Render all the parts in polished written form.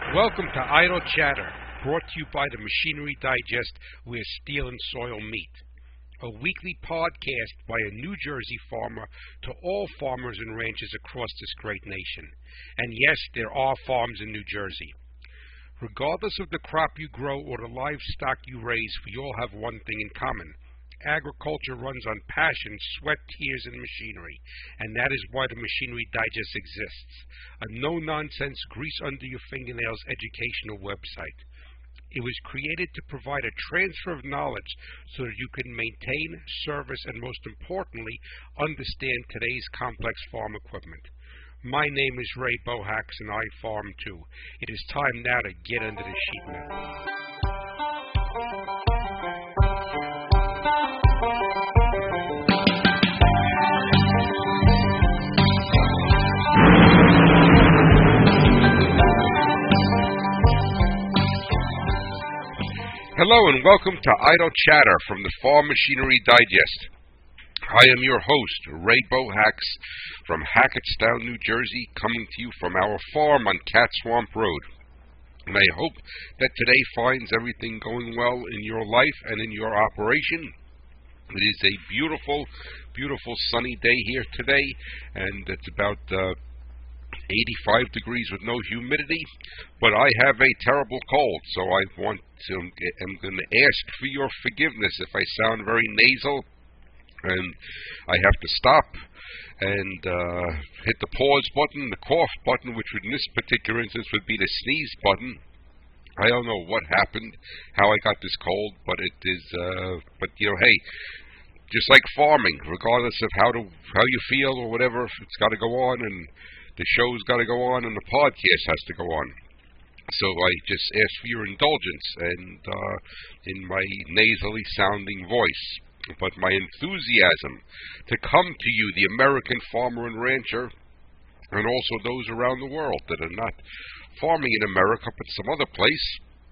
Welcome to Idle Chatter, brought to you by the Machinery Digest, where steel and soil meet. A weekly podcast by a New Jersey farmer to all farmers and ranchers across this great nation. And yes, there are farms in New Jersey. Regardless of the crop you grow or the livestock you raise, we all have one thing in common. Agriculture runs on passion, sweat, tears, and machinery, and that is why the Machinery Digest exists, a no-nonsense, grease-under-your-fingernails educational website. It was created to provide a transfer of knowledge so that you can maintain, service, and most importantly, understand today's complex farm equipment. My name is Ray Bohax, and I farm too. It is time now to get under the sheet metal. Hello and welcome to Idle Chatter from the Farm Machinery Digest. I am your host, Ray Bohax, from Hackettstown, New Jersey, coming to you from our farm on Cat Swamp Road. And I hope that today finds everything going well in your life and in your operation. It is a beautiful, beautiful sunny day here today, and it's about 85 degrees with no humidity, but I have a terrible cold, so I'm going to ask for your forgiveness if I sound very nasal, and I have to stop and hit the pause button, the cough button, which in this particular instance would be the sneeze button. I don't know what happened, how I got this cold, but it is, hey, just like farming, regardless of how you feel or whatever, it's got to go on, and the show's got to go on, and the podcast has to go on. So I just ask for your indulgence and in my nasally sounding voice, but my enthusiasm to come to you, the American farmer and rancher, and also those around the world that are not farming in America but some other place.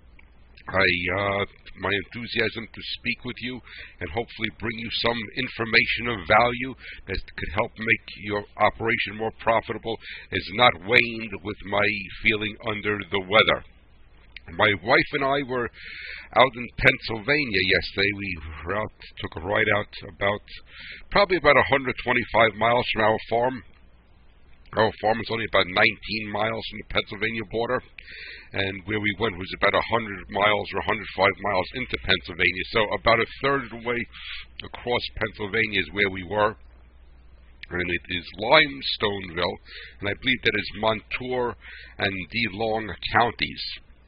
My enthusiasm to speak with you and hopefully bring you some information of value that could help make your operation more profitable is not waned with my feeling under the weather. My wife and I were out in Pennsylvania yesterday. We were out, took a ride out probably about 125 miles from our farm. Our farm is only about 19 miles from the Pennsylvania border, and where we went was about 100 miles or 105 miles into Pennsylvania. So about a third of the way across Pennsylvania is where we were, and it is Limestoneville, and I believe that is Montour and DeLong counties.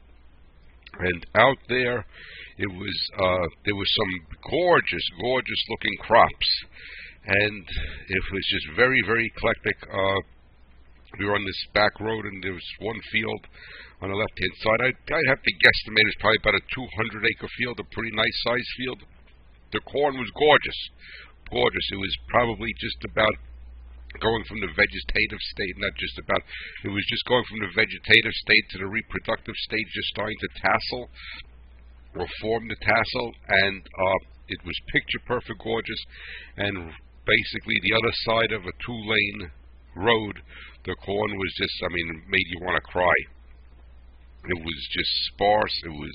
And out there, there was some gorgeous looking crops, and it was just very, very eclectic. We were on this back road, and there was one field on the left-hand side. I'd have to guesstimate it's probably about a 200-acre field, a pretty nice-sized field. The corn was gorgeous. It was probably just about going from the vegetative state, it was just going from the vegetative state to the reproductive state, just starting to tassel or form the tassel, and it was picture-perfect gorgeous, and basically the other side of a two-lane road, the corn was just, it made you want to cry. It was just sparse. It was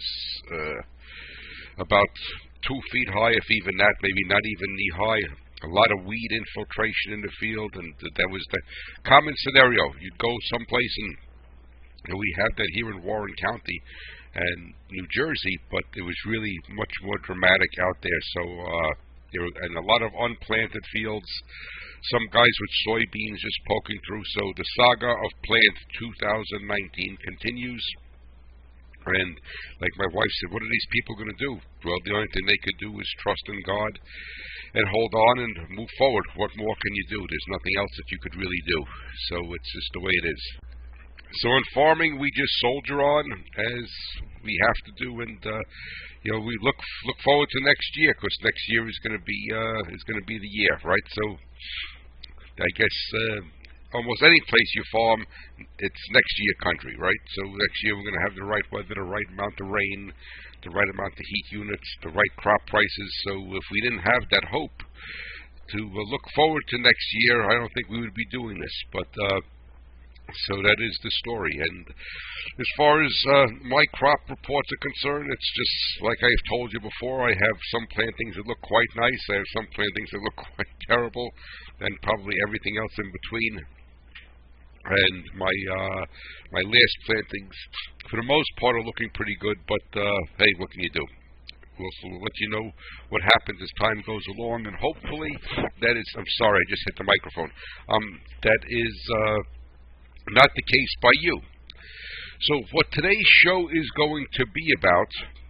about 2 feet high, if even that, maybe not even knee high. A lot of weed infiltration in the field, and that was the common scenario. You'd go someplace, and we have that here in Warren County and New Jersey, but it was really much more dramatic out there. So and a lot of unplanted fields, some guys with soybeans just poking through. So the saga of Plant 2019 continues. And like my wife said, what are these people going to do? Well, the only thing they could do is trust in God and hold on and move forward. What more can you do? There's nothing else that you could really do. So it's just the way it is. So in farming, we just soldier on as we have to do, and we look forward to next year, because next year is going to be the year, right? So I guess almost any place you farm, it's next year country, right? So next year we're going to have the right weather, the right amount of rain, the right amount of heat units, the right crop prices. So if we didn't have that hope to look forward to next year, I don't think we would be doing this. But So that is the story. And as far as my crop reports are concerned, it's just like I've told you before. I have some plantings that look quite nice. I have some plantings that look quite terrible, and probably everything else in between. And my last plantings, for the most part, are looking pretty good. But hey, what can you do? We'll let you know what happens as time goes along, and hopefully that is. I'm sorry, I just hit the microphone. That is not the case by you. So what today's show is going to be about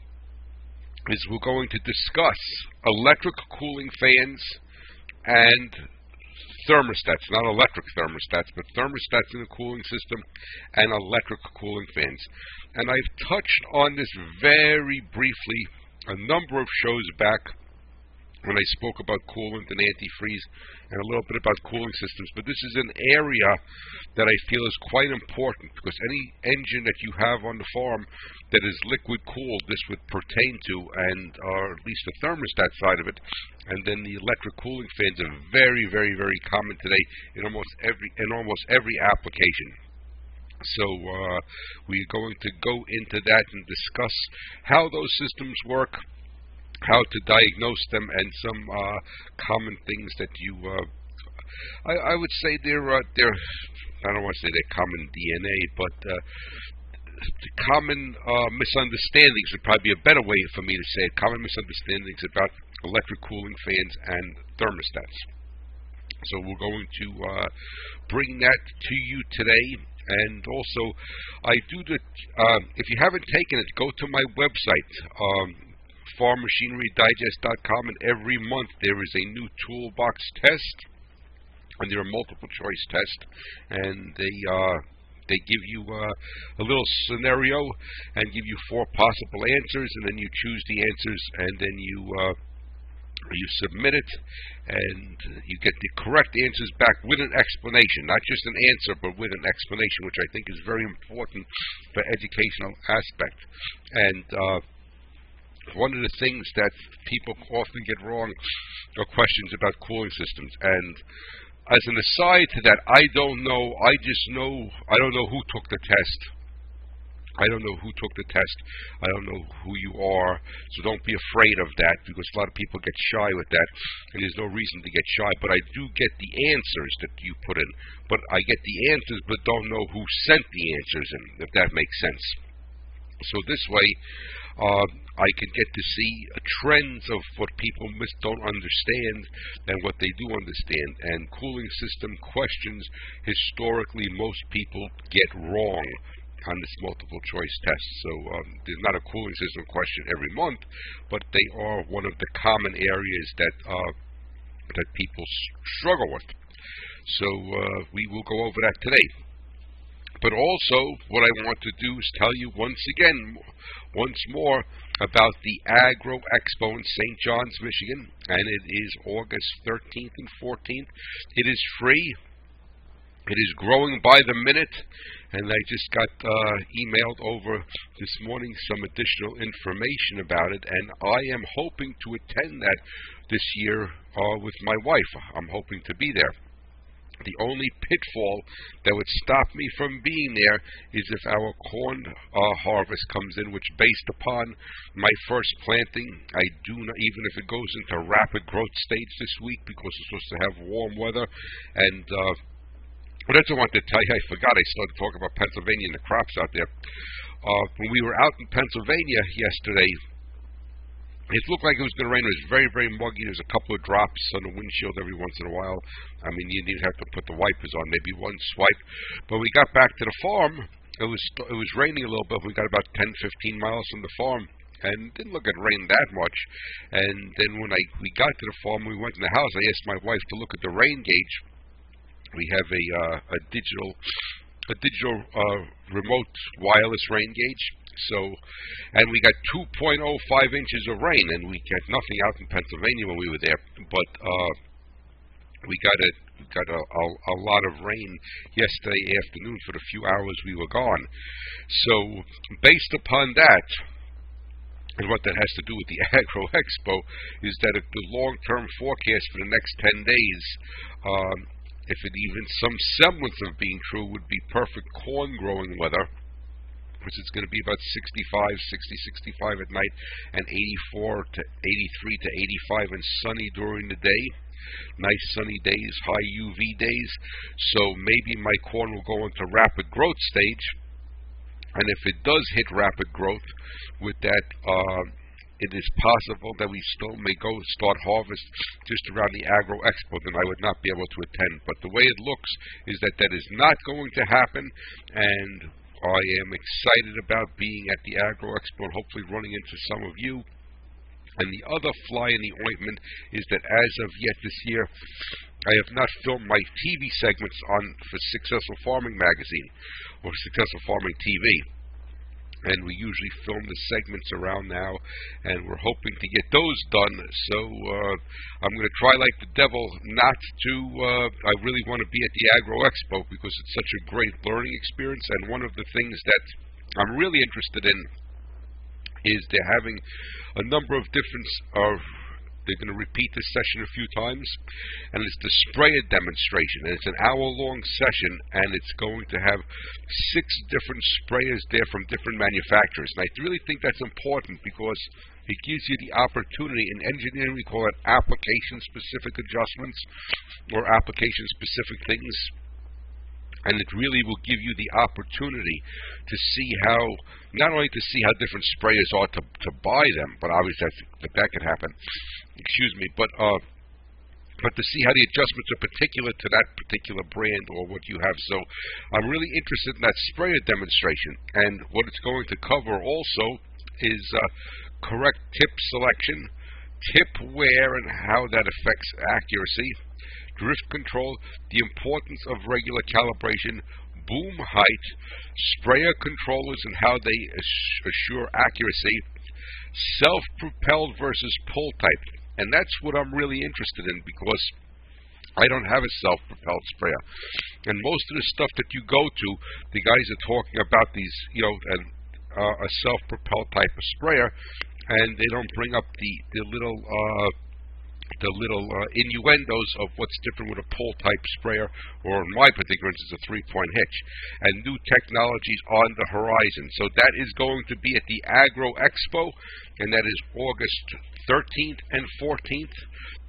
is we're going to discuss electric cooling fans and thermostats, not electric thermostats, but thermostats in the cooling system and electric cooling fans. And I've touched on this very briefly a number of shows back when I spoke about coolant and antifreeze and a little bit about cooling systems. But this is an area that I feel is quite important, because any engine that you have on the farm that is liquid cooled, this would pertain to, and or at least the thermostat side of it. And then the electric cooling fans are very, very, very common today in almost every application. So we're going to go into that and discuss how those systems work, how to diagnose them, and some common things that you I would say they're I don't want to say they're common DNA, but common misunderstandings would probably be a better way for me to say it. Common misunderstandings about electric cooling fans and thermostats. So we're going to bring that to you today. And also, I do the if you haven't taken it, go to my website, farmmachinerydigest.com, and every month there is a new toolbox test, and there are multiple choice tests, and they give you a little scenario and give you 4 possible answers, and then you choose the answers, and then you submit it, and you get the correct answers back with an explanation, not just an answer, but with an explanation, which I think is very important for educational aspect. And one of the things that people often get wrong are questions about cooling systems. And as an aside to that, I don't know. I don't know who took the test. I don't know who took the test. I don't know who you are. So don't be afraid of that, because a lot of people get shy with that, and there's no reason to get shy. But I do get the answers that you put in. But I get the answers, but don't know who sent the answers in, if that makes sense. So this way, I can get to see trends of what people don't understand and what they do understand. And cooling system questions, historically, most people get wrong on this multiple choice test. So there's not a cooling system question every month, but they are one of the common areas that people struggle with. So we will go over that today. But also, what I want to do is tell you once more, about the Agro Expo in St. John's, Michigan, and it is August 13th and 14th. It is free. It is growing by the minute, and I just got emailed over this morning some additional information about it, and I am hoping to attend that this year with my wife. I'm hoping to be there. The only pitfall that would stop me from being there is if our corn harvest comes in, which, based upon my first planting, I do not, even if it goes into rapid growth stage this week, because it's supposed to have warm weather. And what else I want to tell you, I forgot, I started talking about Pennsylvania and the crops out there. When we were out in Pennsylvania yesterday, it looked like it was going to rain. It was very, very muggy. There's a couple of drops on the windshield every once in a while. I mean, you didn't have to put the wipers on, maybe one swipe. But we got back to the farm. It was raining a little bit. We got about 10, 15 miles from the farm, and it didn't look like it rained that much. And then when we got to the farm, we went in the house. I asked my wife to look at the rain gauge. We have a digital remote wireless rain gauge. So, and we got 2.05 inches of rain, and we got nothing out in Pennsylvania when we were there, but we got a lot of rain yesterday afternoon for the few hours we were gone. So, based upon that, and what that has to do with the Agro Expo, is that the long-term forecast for the next 10 days if it even some semblance of being true, would be perfect corn growing weather, which is going to be about 65 at night, and 84 to 83 to 85 and sunny during the day. Nice sunny days, high UV days. So maybe my corn will go into rapid growth stage, and if it does hit rapid growth, with that, it is possible that we still may start harvest just around the Agro Expo. Then I would not be able to attend. But the way it looks is that that is not going to happen, and I am excited about being at the Agro Expo and hopefully running into some of you. And the other fly in the ointment is that as of yet this year, I have not filmed my TV segments for Successful Farming Magazine or Successful Farming TV. And we usually film the segments around now, and we're hoping to get those done. So I'm going to try like the devil not to. I really want to be at the Agro Expo because it's such a great learning experience. And one of the things that I'm really interested in is they're having a number of different. They're going to repeat this session a few times, and it's the sprayer demonstration. And it's an hour-long session, and it's going to have 6 different sprayers there from different manufacturers. And I really think that's important because it gives you the opportunity. In engineering, we call it application-specific adjustments or application-specific things. And it really will give you the opportunity to see how, not only to see how different sprayers are to buy them, but obviously that could happen. Excuse me, but to see how the adjustments are particular to that particular brand or what you have. So I'm really interested in that sprayer demonstration, and what it's going to cover also is correct tip selection, tip wear and how that affects accuracy, drift control, the importance of regular calibration, boom height, sprayer controllers and how they assure accuracy, self-propelled versus pull type. And that's what I'm really interested in because I don't have a self-propelled sprayer. And most of the stuff that you go to, the guys are talking about these, a self-propelled type of sprayer, and they don't bring up the little innuendos of what's different with a pull type sprayer, or in my particular instance, a 3-point hitch, and new technologies on the horizon. So that is going to be at the Agro Expo, and that is August 13th and 14th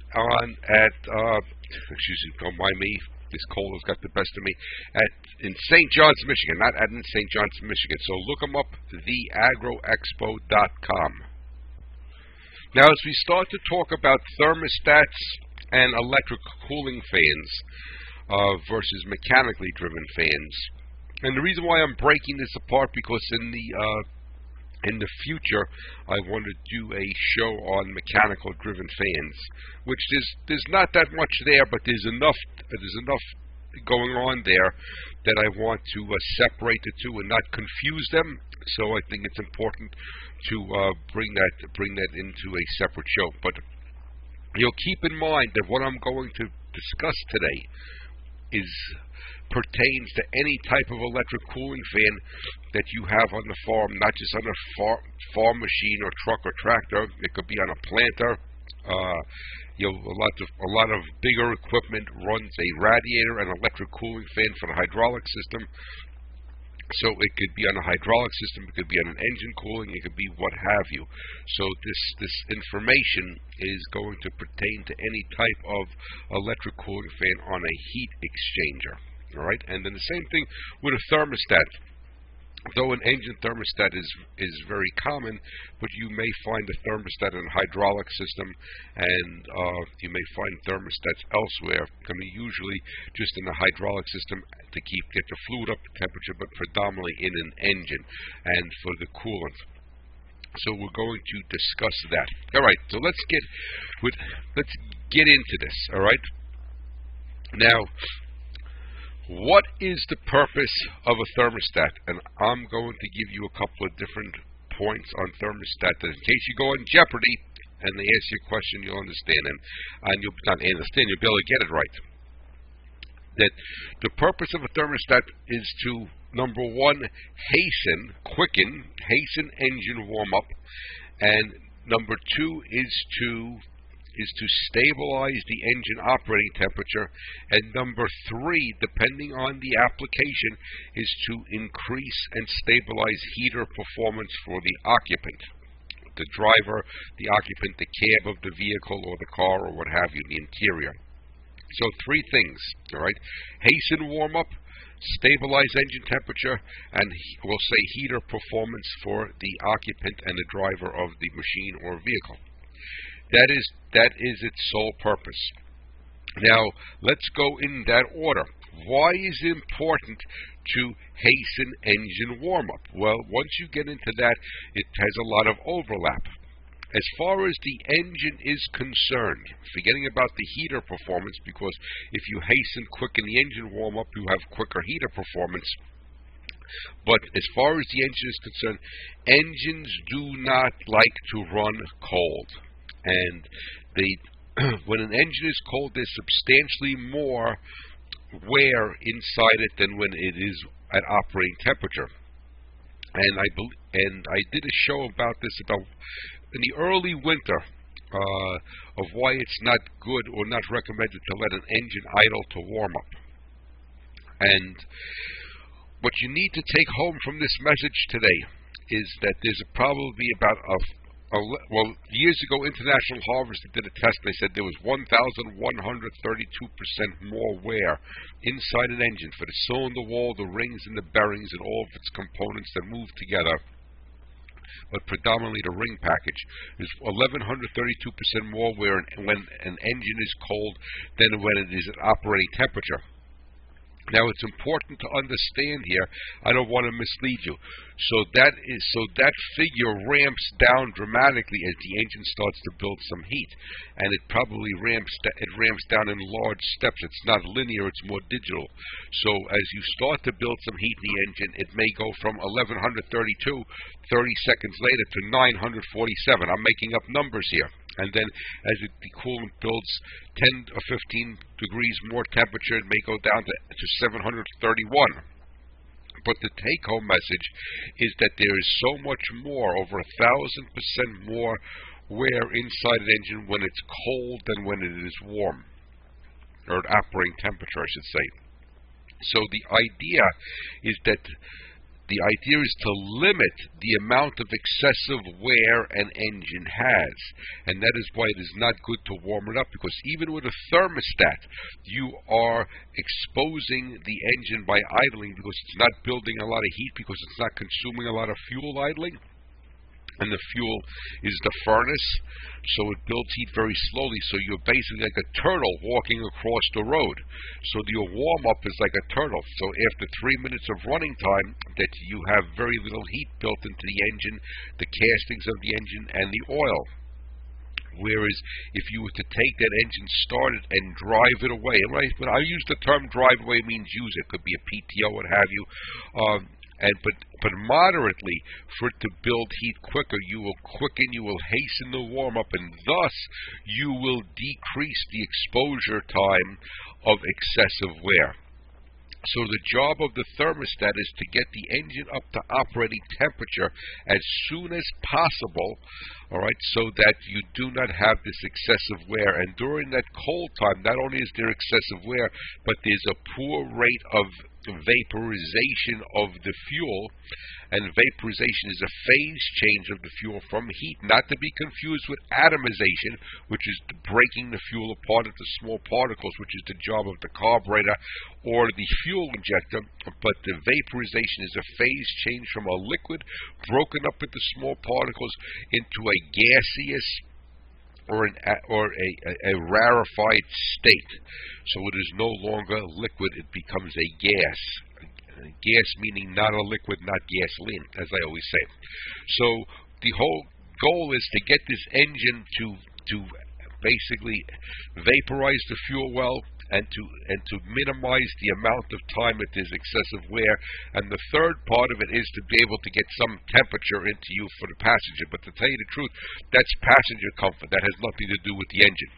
excuse me, don't mind me, this cold has got the best of me, in St. John's, Michigan, not in St. John's, Michigan. So look them up, theagroexpo.com. Now, as we start to talk about thermostats and electric cooling fans versus mechanically driven fans, and the reason why I'm breaking this apart because in the future I want to do a show on mechanical driven fans, which there's not that much there, but there's enough going on there that I want to separate the two and not confuse them. So I think it's important to bring that into a separate show. But keep in mind that what I'm going to discuss today pertains to any type of electric cooling fan that you have on the farm, not just on a farm machine or truck or tractor. It could be on a planter. A lot of bigger equipment runs a radiator and electric cooling fan for the hydraulic system. So it could be on a hydraulic system, it could be on an engine cooling, it could be what have you. So this information is going to pertain to any type of electric cooling fan on a heat exchanger. All right, and then the same thing with a thermostat. Though an engine thermostat is very common, but you may find a thermostat in a hydraulic system, and you may find thermostats elsewhere. Usually just in the hydraulic system to get the fluid up to temperature, but predominantly in an engine and for the coolant. So we're going to discuss that. All right, so let's get into this. All right, now, what is the purpose of a thermostat? And I'm going to give you a couple of different points on thermostat that in case you go in jeopardy and they ask you a question, you'll understand, and you'll not understand, you'll be able to get it right. That the purpose of a thermostat is to, number one, hasten engine warm-up, and number two is to is to stabilize the engine operating temperature, and number 3, depending on the application, is to increase and stabilize heater performance for the occupant, the driver, the occupant, the cab of the vehicle or the car or what have you, the interior. So 3 things, all right? Hasten warm-up, stabilize engine temperature, and we'll say heater performance for the occupant and the driver of the machine or vehicle. That is its sole purpose. Now, let's go in that order. Why is it important to hasten engine warm-up? Well, once you get into that, it has a lot of overlap. As far as the engine is concerned, forgetting about the heater performance, because if you quicken the engine warm-up, you have quicker heater performance. But as far as the engine is concerned, engines do not like to run cold. And when an engine is cold, there's substantially more wear inside it than when it is at operating temperature. And I did a show about this in the early winter of why it's not good or not recommended to let an engine idle to warm up. And what you need to take home from this message today is that there's probably about years ago, International Harvester did a test. They said there was 1,132% more wear inside an engine for the cylinder wall, the rings and the bearings and all of its components that move together, but predominantly the ring package. There's 1,132% more wear when an engine is cold than when it is at operating temperature. Now, it's important to understand here, I don't want to mislead you. So that figure ramps down dramatically as the engine starts to build some heat, and it probably ramps down in large steps. It's not linear, it's more digital. So as you start to build some heat in the engine, it may go from 1,132 30 seconds later to 947. I'm making up numbers here. And then as the coolant builds 10 or 15 degrees more temperature, it may go down to 731. But the take-home message is that there is so much more, over 1,000% more wear inside an engine when it's cold than when it is warm, or at operating temperature, I should say. So the idea is to limit the amount of excessive wear an engine has. And that is why it is not good to warm it up, because even with a thermostat, you are exposing the engine by idling, because it's not building a lot of heat, because it's not consuming a lot of fuel idling. And the fuel is the furnace, so it builds heat very slowly. So you're basically like a turtle walking across the road. So your warm-up is like a turtle. So after 3 minutes of running time, that you have very little heat built into the engine, the castings of the engine, and the oil. Whereas if you were to take that engine started and drive it away, right? When I use the term drive away, it means use it. It could be a PTO, what have you. But moderately, for it to build heat quicker, you will quicken, you will hasten the warm-up, and thus you will decrease the exposure time of excessive wear. So the job of the thermostat is to get the engine up to operating temperature as soon as possible, all right, so that you do not have this excessive wear. And during that cold time, not only is there excessive wear, but there's a poor rate of vaporization of the fuel. And vaporization is a phase change of the fuel from heat, not to be confused with atomization, which is breaking the fuel apart into small particles, which is the job of the carburetor or the fuel injector. But the vaporization is a phase change from a liquid broken up into small particles into a gaseous or a rarefied state. So it is no longer liquid, it becomes a gas. Gas meaning not a liquid, not gasoline, as I always say. So the whole goal is to get this engine to basically vaporize the fuel well, and to minimize the amount of time that there's excessive wear. And the third part of it is to be able to get some temperature into you for the passenger. But to tell you the truth, that's passenger comfort. That has nothing to do with the engine.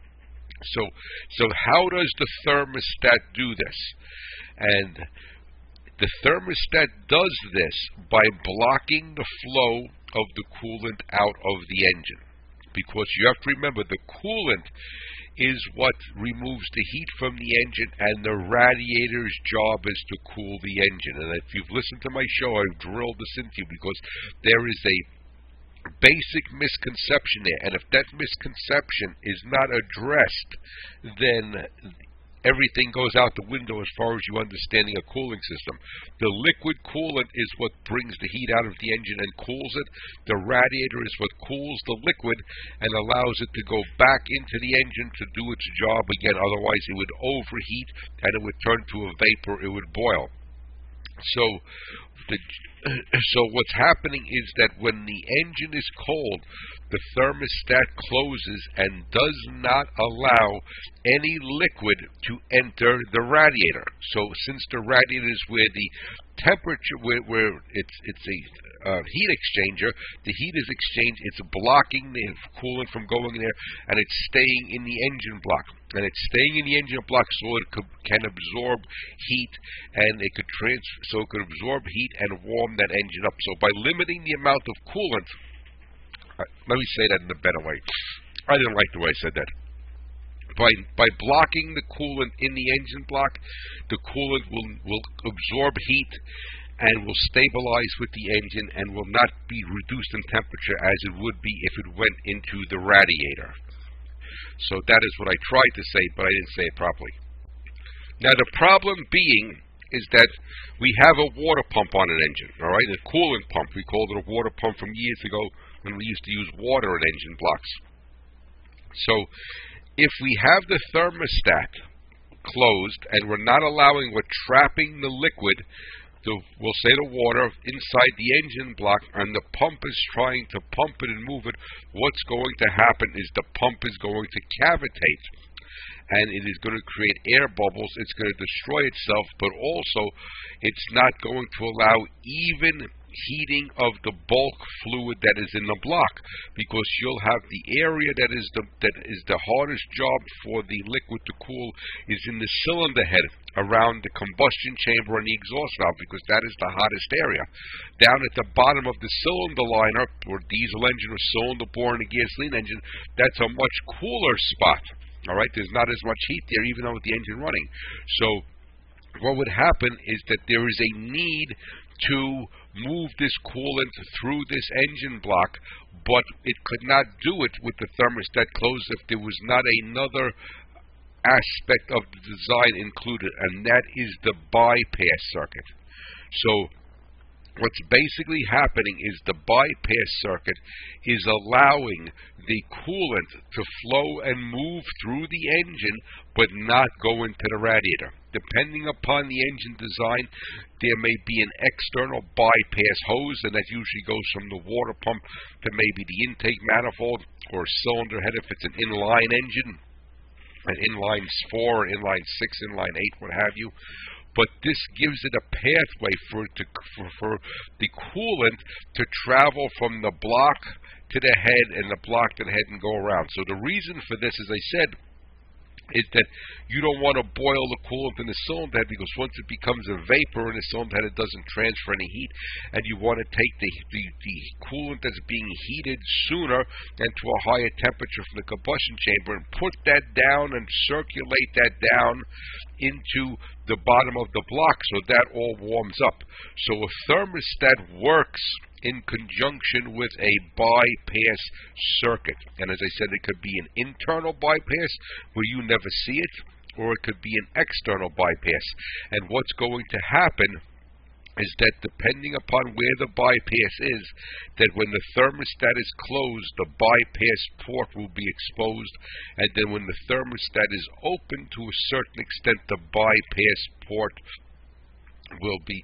So how does the thermostat do this? And the thermostat does this by blocking the flow of the coolant out of the engine. because you have to remember the coolant is what removes the heat from the engine, and the radiator's job is to cool the engine. And if you've listened to my show, I've drilled this into you because there is a basic misconception there, and if that misconception is not addressed, then everything goes out the window as far as you understanding a cooling system. The liquid coolant is what brings the heat out of the engine and cools it. The radiator is what cools the liquid and allows it to go back into the engine to do its job again. Otherwise, it would overheat and it would turn to a vapor. It would boil. So what's happening is that when the engine is cold, the thermostat closes and does not allow any liquid to enter the radiator. So since the radiator is where the temperature, where it's a heat exchanger, the heat is exchanged, it's blocking the coolant from going there, and it's staying in the engine block. And it's staying in the engine block so it can absorb heat, and it could absorb heat and warm that engine up. So by limiting the amount of coolant, let me say that in a better way. I didn't like the way I said that. By blocking the coolant in the engine block, the coolant will absorb heat and will stabilize with the engine and will not be reduced in temperature as it would be if it went into the radiator. So that is what I tried to say, but I didn't say it properly. Now the problem being is that we have a water pump on an engine, all right, a coolant pump. We called it a water pump from years ago when we used to use water in engine blocks. So if we have the thermostat closed and we're not allowing, we're trapping the liquid, we'll say the water, inside the engine block, and the pump is trying to pump it and move it, what's going to happen is the pump is going to cavitate, and it is going to create air bubbles. It's going to destroy itself, but also it's not going to allow even heating of the bulk fluid that is in the block, because you'll have the area that is the hardest job for the liquid to cool is in the cylinder head around the combustion chamber and the exhaust valve, because that is the hottest area. Down at the bottom of the cylinder liner, or diesel engine or cylinder bore in a gasoline engine, that's a much cooler spot. All right, there's not as much heat there, even though with the engine running. So what would happen is that there is a need to move this coolant through this engine block, but it could not do it with the thermostat closed if there was not another aspect of the design included, and that is the bypass circuit. So what's basically happening is the bypass circuit is allowing the coolant to flow and move through the engine, but not go into the radiator. Depending upon the engine design, there may be an external bypass hose, and that usually goes from the water pump to maybe the intake manifold or cylinder head if it's an inline engine, an inline 4, inline 6, inline 8, what have you. But this gives it a pathway for the coolant to travel from the block to the head and the block to the head and go around. So the reason for this, as I said, is that you don't want to boil the coolant in the cylinder head, because once it becomes a vapor in the cylinder head, it doesn't transfer any heat, and you want to take the coolant that's being heated sooner and to a higher temperature from the combustion chamber and put that down and circulate that down into the bottom of the block so that all warms up. So a thermostat works in conjunction with a bypass circuit. And as I said, it could be an internal bypass where you never see it, or it could be an external bypass. And what's going to happen is that depending upon where the bypass is, that when the thermostat is closed, the bypass port will be exposed, and then when the thermostat is open to a certain extent, the bypass port will be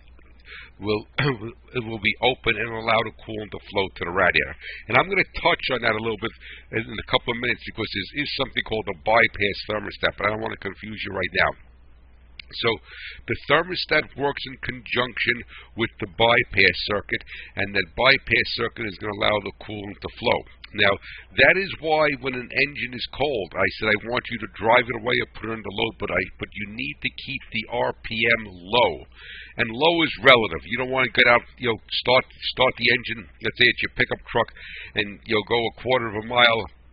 open and allow the coolant to flow to the radiator. And I'm going to touch on that a little bit in a couple of minutes, because there is something called a bypass thermostat, but I don't want to confuse you right now. So the thermostat works in conjunction with the bypass circuit, and that bypass circuit is going to allow the coolant to flow. Now, that is why when an engine is cold, I said I want you to drive it away or put it under load, but you need to keep the RPM low. And low is relative. You don't want to get out, start the engine, let's say it's your pickup truck, and you'll go a quarter of a mile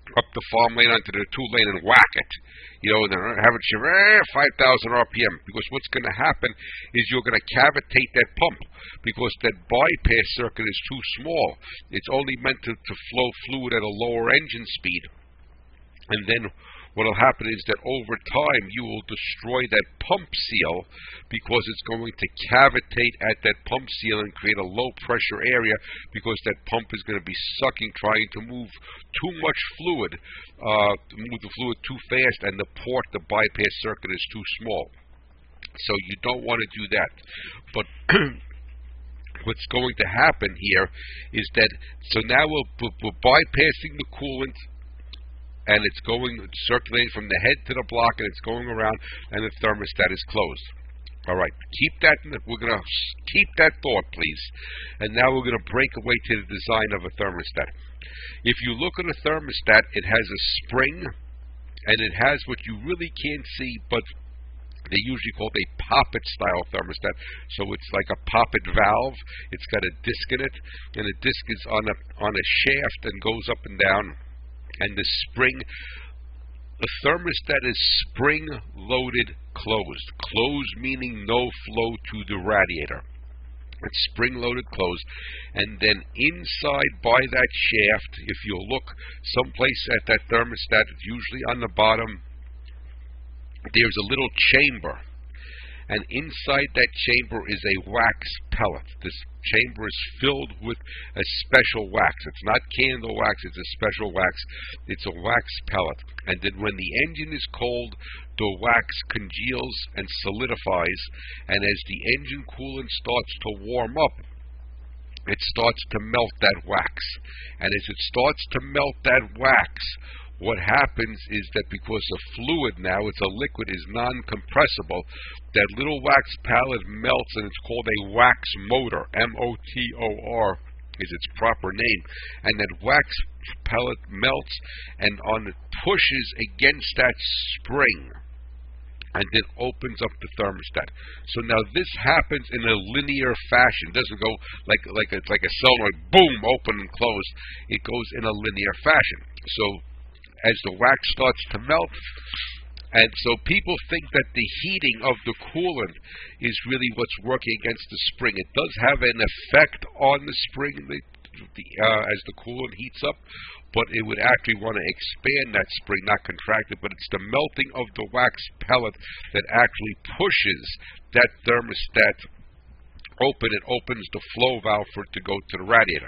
up the farm lane onto the 2-lane and whack it. Then have it 5,000 RPM, because what's going to happen is you're going to cavitate that pump, because that bypass circuit is too small. It's only meant to flow fluid at a lower engine speed. And then what will happen is that over time you will destroy that pump seal, because it's going to cavitate at that pump seal and create a low pressure area, because that pump is going to be sucking, trying to move too much fluid, move the fluid too fast, and the bypass circuit is too small. So you don't want to do that. But what's going to happen here is that, so now we're bypassing the coolant, and it's circulating from the head to the block, and it's going around, and the thermostat is closed. All right, we're going to keep that thought, please. And now we're going to break away to the design of a thermostat. If you look at a thermostat, it has a spring, and it has what you really can't see, but they usually call it a poppet style thermostat. So it's like a poppet valve. It's got a disc in it, and the disc is on a shaft and goes up and down. And the thermostat is spring-loaded closed. Closed meaning no flow to the radiator. It's spring-loaded closed. And then inside by that shaft, if you look someplace at that thermostat, usually on the bottom, there's a little chamber. And inside that chamber is a wax pellet. This chamber is filled with a special wax. It's not candle wax, it's a special wax. It's a wax pellet. And then when the engine is cold, the wax congeals and solidifies. And as the engine coolant starts to warm up, it starts to melt that wax. And as it starts to melt that wax, what happens is that because the fluid now, it's a liquid, is non-compressible, that little wax pellet melts, and it's called a wax motor. M-O-T-O-R is its proper name. And that wax pellet melts and pushes against that spring, and then opens up the thermostat. So now this happens in a linear fashion. It doesn't go like a solenoid, boom, open and close. It goes in a linear fashion. So as the wax starts to melt, and so people think that the heating of the coolant is really what's working against the spring. It does have an effect on the spring as the coolant heats up, but it would actually want to expand that spring, not contract it. But it's the melting of the wax pellet that actually pushes that thermostat open. It opens the flow valve for it to go to the radiator.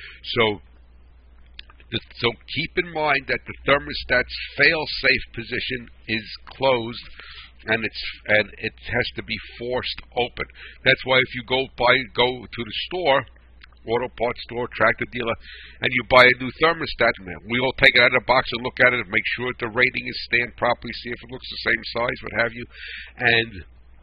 So keep in mind that the thermostat's fail-safe position is closed, and it has to be forced open. That's why if you go to the store, auto parts store, tractor dealer, and you buy a new thermostat, we all take it out of the box and look at it and make sure that the rating is stamped properly, see if it looks the same size, what have you, and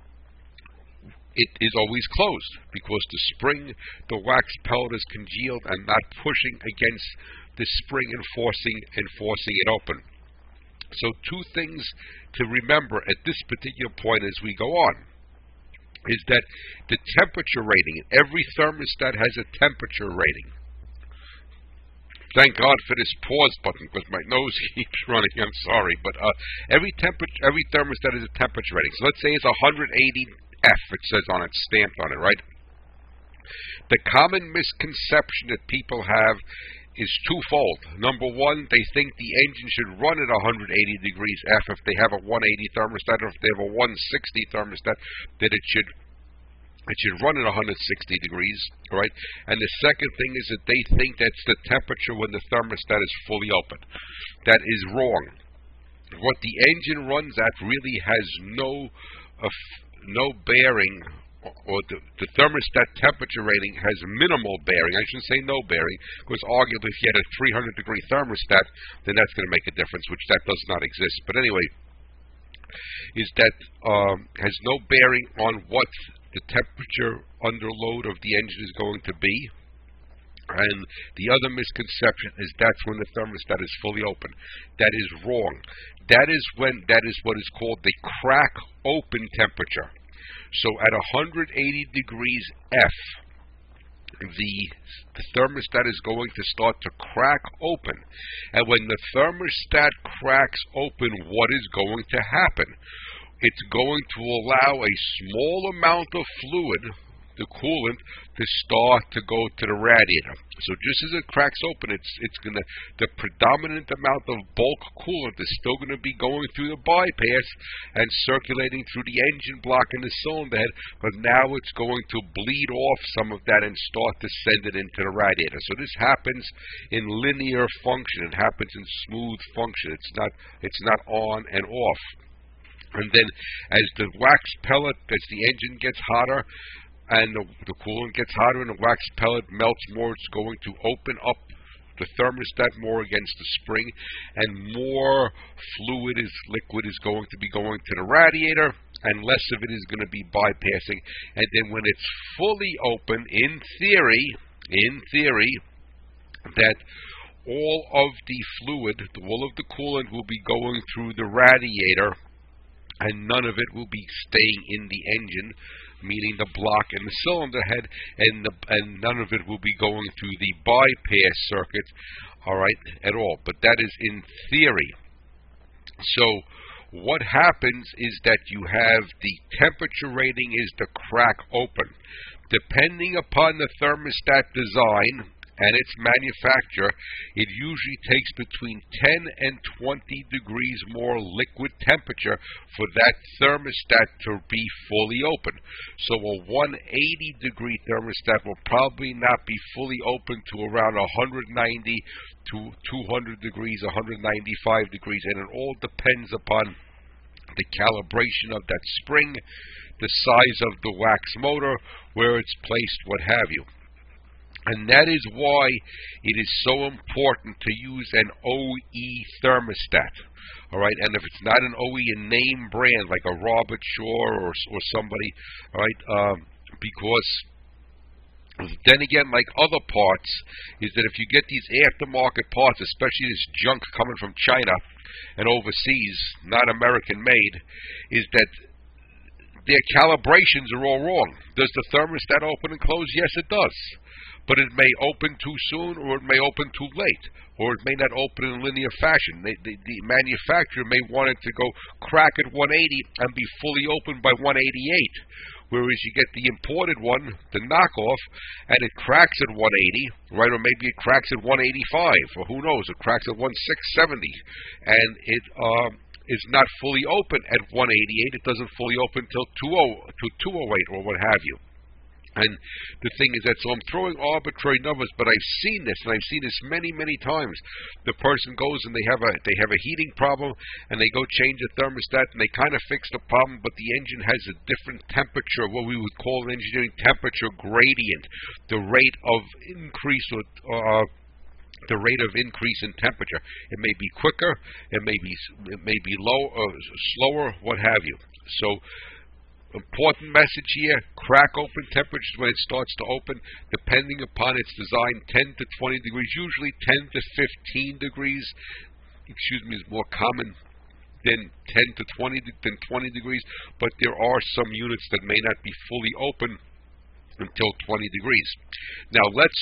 it is always closed because the wax pellet is congealed and not pushing against the spring and forcing it open. So two things to remember at this particular point as we go on is that the temperature rating, every thermostat has a temperature rating. Thank God for this pause button because my nose keeps running. I'm sorry, but every thermostat has a temperature rating. So let's say it's 180 F. It says on it, stamped on it, right? The common misconception that people have is twofold. Number one, they think the engine should run at 180 degrees F if they have a 180 thermostat, or if they have a 160 thermostat, that it should run at 160 degrees, right? And the second thing is that they think that's the temperature when the thermostat is fully open. That is wrong. What the engine runs at really has no bearing, or the thermostat temperature rating has minimal bearing. I shouldn't say no bearing, because arguably if you had a 300-degree thermostat, then that's going to make a difference, which that does not exist. But anyway, is that has no bearing on what the temperature under load of the engine is going to be. And the other misconception is that's when the thermostat is fully open. That is wrong. That is what is called the crack open temperature. So at 180 degrees F, the thermostat is going to start to crack open. And when the thermostat cracks open, what is going to happen? It's going to allow a small amount of fluid, the coolant, to start to go to the radiator. So just as it cracks open, the predominant amount of bulk coolant is still going to be going through the bypass and circulating through the engine block and the cylinder head, but now it's going to bleed off some of that and start to send it into the radiator. So this happens in linear function. It happens in smooth function. It's not on and off. And then as the wax pellet, as the engine gets hotter, and the coolant gets hotter and the wax pellet melts more, it's going to open up the thermostat more against the spring, and more liquid is going to be going to the radiator, and less of it is going to be bypassing. And then when it's fully open, in theory, that all of the fluid, all of the coolant will be going through the radiator, and none of it will be staying in the engine, meaning the block and the cylinder head, and none of it will be going to the bypass circuit, all right, at all. But that is in theory. So what happens is that you have the temperature rating is the crack open. Depending upon the thermostat design and its manufacturer, it usually takes between 10 and 20 degrees more liquid temperature for that thermostat to be fully open. So a 180 degree thermostat will probably not be fully open to around 190 to 200 degrees, 195 degrees, and it all depends upon the calibration of that spring, the size of the wax motor, where it's placed, what have you. And that is why it is so important to use an OE thermostat. All right, and if it's not an OE, a name brand like a Robert Shaw or somebody, all right, because then again, like other parts, is that if you get these aftermarket parts, especially this junk coming from China and overseas, not American made, is that their calibrations are all wrong. Does the thermostat open and close? Yes, it does. But it may open too soon, or it may open too late, or it may not open in linear fashion. The manufacturer may want it to go crack at 180 and be fully open by 188, whereas you get the imported one, the knockoff, and it cracks at 180, right? Or maybe it cracks at 185, or who knows, it cracks at 1670, and it is not fully open at 188. It doesn't fully open till 208 or what have you. And the thing is that, so I'm throwing arbitrary numbers, but I've seen this, and I've seen this many, many times. The person goes and they have a heating problem, and they go change the thermostat, and they kind of fix the problem, but the engine has a different temperature, what we would call an engineering temperature gradient, the rate of increase the rate of increase in temperature. It may be quicker, it may be slower, what have you. So, important message here: crack open temperatures when it starts to open, depending upon its design, 10 to 20 degrees, usually 10 to 15 degrees, is more common than 10 to 20 degrees, but there are some units that may not be fully open until 20 degrees. Now let's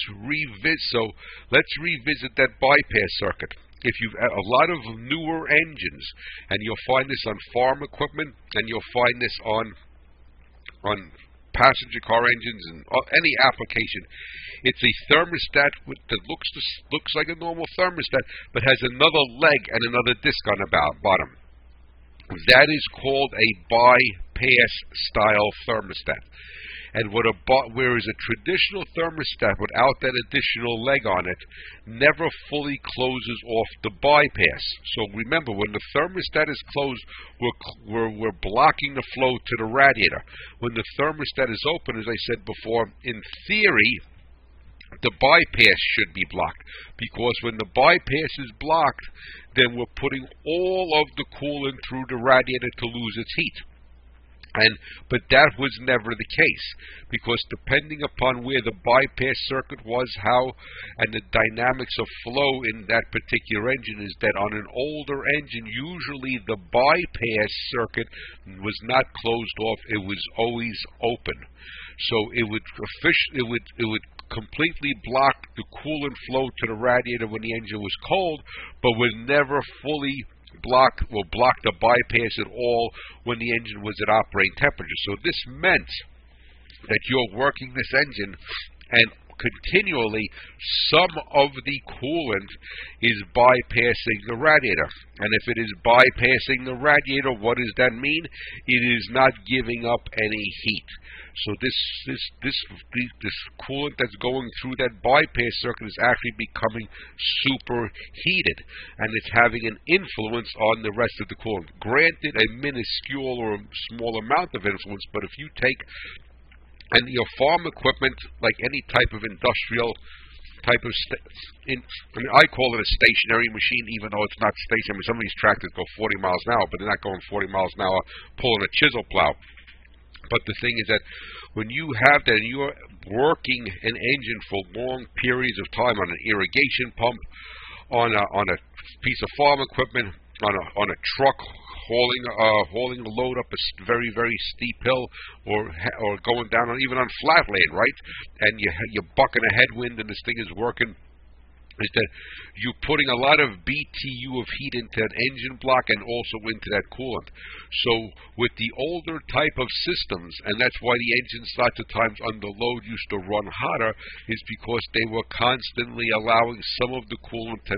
revisit that bypass circuit. If you've a lot of newer engines, and you'll find this on farm equipment, and you'll find this on passenger car engines and any application, it's a thermostat that looks like a normal thermostat, but has another leg and another disc on the bottom. That is called a bypass style thermostat. And whereas a traditional thermostat without that additional leg on it never fully closes off the bypass. So remember, when the thermostat is closed, we're blocking the flow to the radiator. When the thermostat is open, as I said before, in theory, the bypass should be blocked. Because when the bypass is blocked, then we're putting all of the coolant through the radiator to lose its heat. But that was never the case, because depending upon where the bypass circuit was, and the dynamics of flow in that particular engine, is that on an older engine, usually the bypass circuit was not closed off; it was always open. So it would completely block the coolant flow to the radiator when the engine was cold, but would never fully block the bypass at all when the engine was at operating temperature. So this meant that you're working this engine and continually some of the coolant is bypassing the radiator. And if it is bypassing the radiator, what does that mean? It is not giving up any heat. So this coolant that's going through that bypass circuit is actually becoming superheated, and it's having an influence on the rest of the coolant. Granted, a minuscule or a small amount of influence, but if you take and your farm equipment, like any type of industrial type of, I call it a stationary machine, even though it's not stationary. Some of these tractors go 40 miles an hour, but they're not going 40 miles an hour pulling a chisel plow. But the thing is that when you have that and you're working an engine for long periods of time on an irrigation pump, on a piece of farm equipment, on a truck, hauling a load up a very, very steep hill, or going down even on flat land, right? And you're bucking a headwind, and this thing is working. Is that you're putting a lot of BTU of heat into that engine block and also into that coolant. So with the older type of systems, and that's why the engines lots of times under load used to run hotter, is because they were constantly allowing some of the coolant to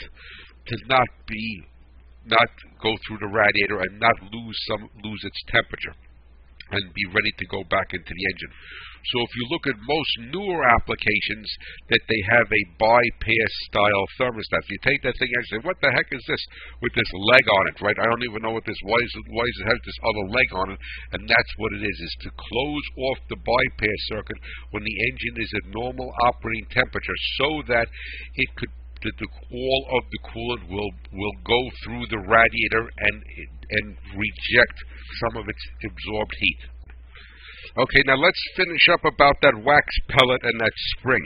not go through the radiator and not lose its temperature and be ready to go back into the engine. So if you look at most newer applications that they have a bypass style thermostat, you take that thing and say, what the heck is this with this leg on it, right? I don't even know what this, why does it have this other leg on it? And that's what it is to close off the bypass circuit when the engine is at normal operating temperature, so that it could all of the coolant will go through the radiator and reject some of its absorbed heat. Okay, now let's finish up about that wax pellet and that spring.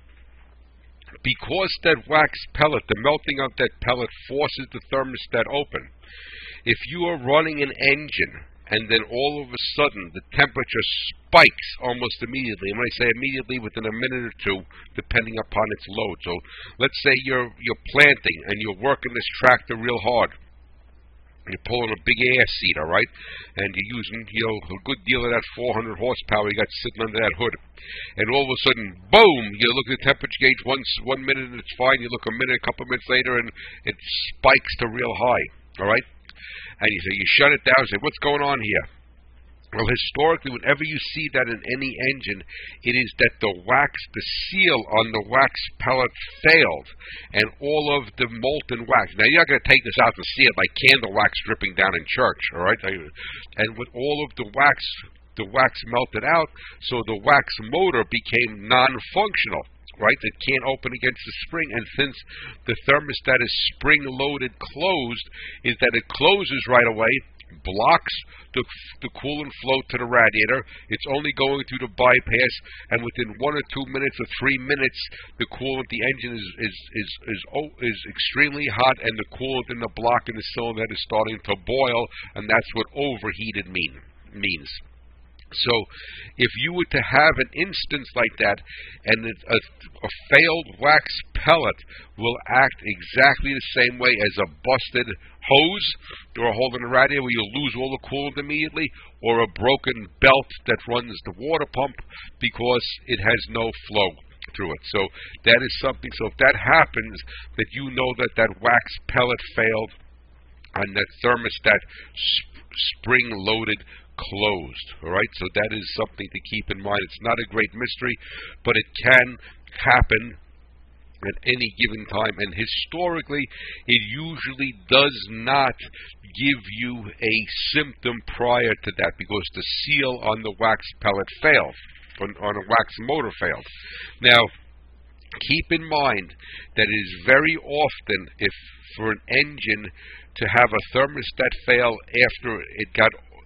Because that wax pellet, the melting of that pellet forces the thermostat open. If you are running an engine and then all of a sudden the temperature spikes almost immediately, and when I say immediately, within a minute or two, depending upon its load. So let's say you're planting and you're working this tractor real hard. You're pulling a big ass seat, all right, and you're using a good deal of that 400 horsepower you got sitting under that hood, and all of a sudden, boom! You look at the temperature gauge 1 minute and it's fine. You look a couple of minutes later, and it spikes to real high, all right. And you shut it down and say, what's going on here? Well, historically, whenever you see that in any engine, it is that the seal on the wax pellet failed, and all of the molten wax. Now, you're not going to take this out and see it like candle wax dripping down in church, all right? And with all of the wax melted out, so the wax motor became non-functional. Right, it can't open against the spring, and since the thermostat is spring-loaded closed, is that it closes right away, blocks the coolant flow to the radiator. It's only going through the bypass, and within 1 or 2 minutes or 3 minutes, the coolant, the engine is extremely hot, and the coolant in the block in the cylinder is starting to boil, and that's what overheated means. So, if you were to have an instance like that, and a failed wax pellet will act exactly the same way as a busted hose or a hole in the radiator where you'll lose all the coolant immediately, or a broken belt that runs the water pump because it has no flow through it. So that is something. So if that happens, that you know that wax pellet failed and that thermostat spring-loaded closed. All right, so that is something to keep in mind. It's not a great mystery, but it can happen at any given time, and historically it usually does not give you a symptom prior to that, because the seal on the wax pellet failed, on a wax motor failed. Now, keep in mind that it is very often, if for an engine to have a thermostat fail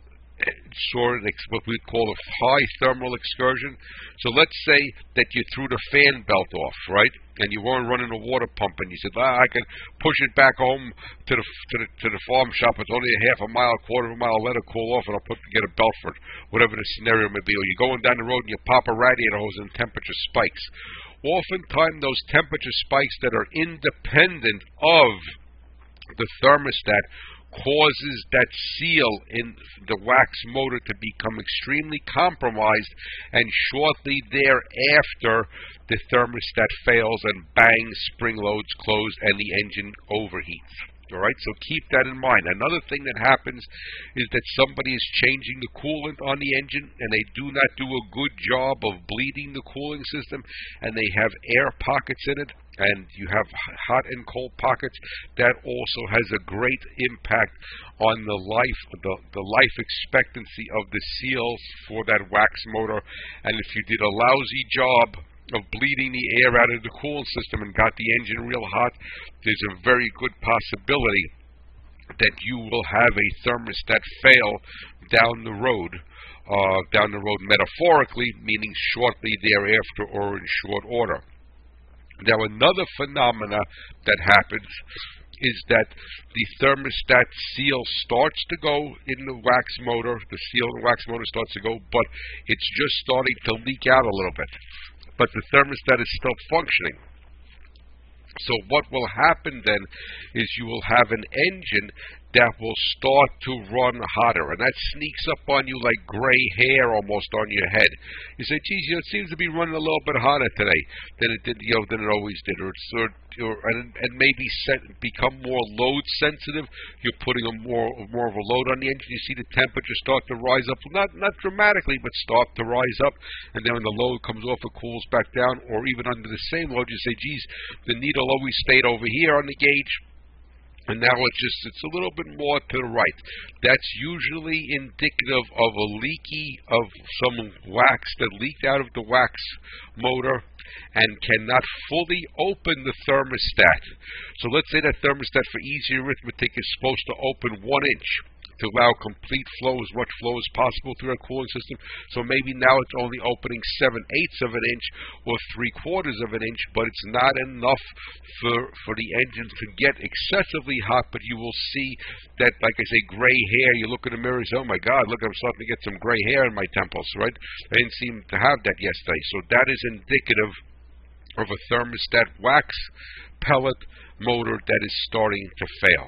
saw what we'd call a high thermal excursion. So let's say that you threw the fan belt off, right? And you weren't running a water pump, and you said, I can push it back home to the farm shop. It's only a half a mile, quarter of a mile. Let it cool off, and I'll get a belt for it, whatever the scenario may be. Or you're going down the road and you pop a radiator hose and temperature spikes. Oftentimes, those temperature spikes that are independent of the thermostat causes that seal in the wax motor to become extremely compromised, and shortly thereafter the thermostat fails and bang, spring loads close and the engine overheats. Alright, so keep that in mind. Another thing that happens is that somebody is changing the coolant on the engine and they do not do a good job of bleeding the cooling system, and they have air pockets in it, and you have hot and cold pockets. That also has a great impact on the life expectancy of the seals for that wax motor. And if you did a lousy job of bleeding the air out of the cooling system and got the engine real hot, there's a very good possibility that you will have a thermostat fail down the road metaphorically, meaning shortly thereafter or in short order. Now, another phenomena that happens is that the thermostat seal starts to go in the wax motor, the seal in the wax motor starts to go, but it's just starting to leak out a little bit. But the thermostat is still functioning. So what will happen then is you will have an engine that will start to run hotter, and that sneaks up on you like gray hair almost on your head. You say, geez, it seems to be running a little bit hotter today than it did, than it always did, and maybe become more load sensitive. You're putting more of a load on the engine. You see the temperature start to rise up, not dramatically, but start to rise up, and then when the load comes off, it cools back down. Or even under the same load, you say, geez, the needle always stayed over here on the gauge, and now it's a little bit more to the right. That's usually indicative of some wax that leaked out of the wax motor and cannot fully open the thermostat. So let's say that thermostat, for easy arithmetic, is supposed to open 1 inch to allow complete flow, as much flow as possible through that cooling system. So maybe now it's only opening 7/8 of an inch or 3/4 of an inch, but it's not enough for the engine to get excessively hot. But you will see that, like I say, gray hair. You look in the mirror and say, oh my God, look, I'm starting to get some gray hair in my temples, right? I didn't seem to have that yesterday. So that is indicative of a thermostat wax pellet motor that is starting to fail.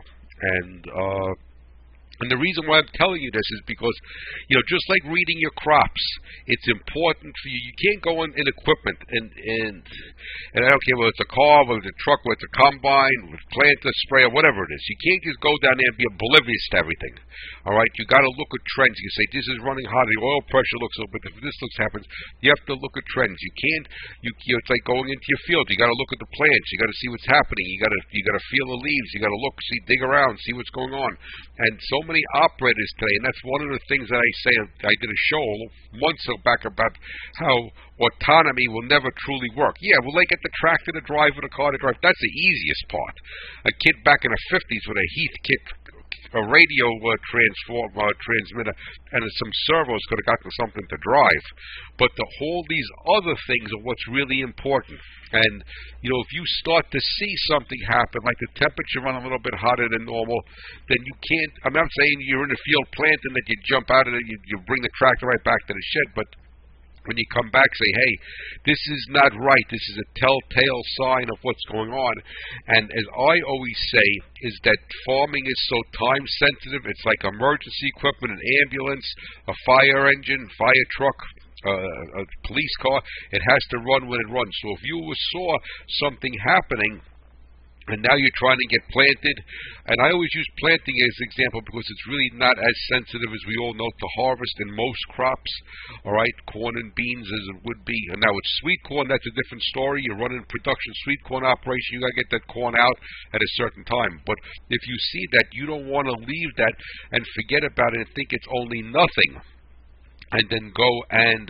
And the reason why I'm telling you this is because, just like reading your crops, it's important for you. You can't go in equipment and I don't care whether it's a car, whether it's a truck, whether it's a combine, with planter, sprayer, whatever it is. You can't just go down there and be oblivious to everything. All right, you got to look at trends. You say this is running hot, the oil pressure looks up, but if this happens, you have to look at trends. You can't. It's like going into your field. You got to look at the plants. You got to see what's happening. You got to feel the leaves. You got to look, dig around, see what's going on. And so many operators today, and that's one of the things that I say. I did a show months back about how autonomy will never truly work. Yeah, will they get the tractor to drive or the car to drive? That's the easiest part. A kid back in the 50s with a Heathkit, a radio transmitter, and some servos could have gotten something to drive. But all these other things are what's really important. And, if you start to see something happen, like the temperature run a little bit hotter than normal, then you can't, I'm not saying you're in the field planting that you jump out of it, you bring the tractor right back to the shed, but when you come back, say, hey, this is not right. This is a telltale sign of what's going on. And as I always say, is that farming is so time sensitive. It's like emergency equipment, an ambulance, a fire engine, fire truck, a police car. It has to run when it runs. So if you saw something happening, and now you're trying to get planted, and I always use planting as an example because it's really not as sensitive as we all know to harvest in most crops, all right, corn and beans as it would be. And now with sweet corn, that's a different story. You're running a production sweet corn operation, you got to get that corn out at a certain time. But if you see that, you don't want to leave that and forget about it and think it's only nothing, and then go and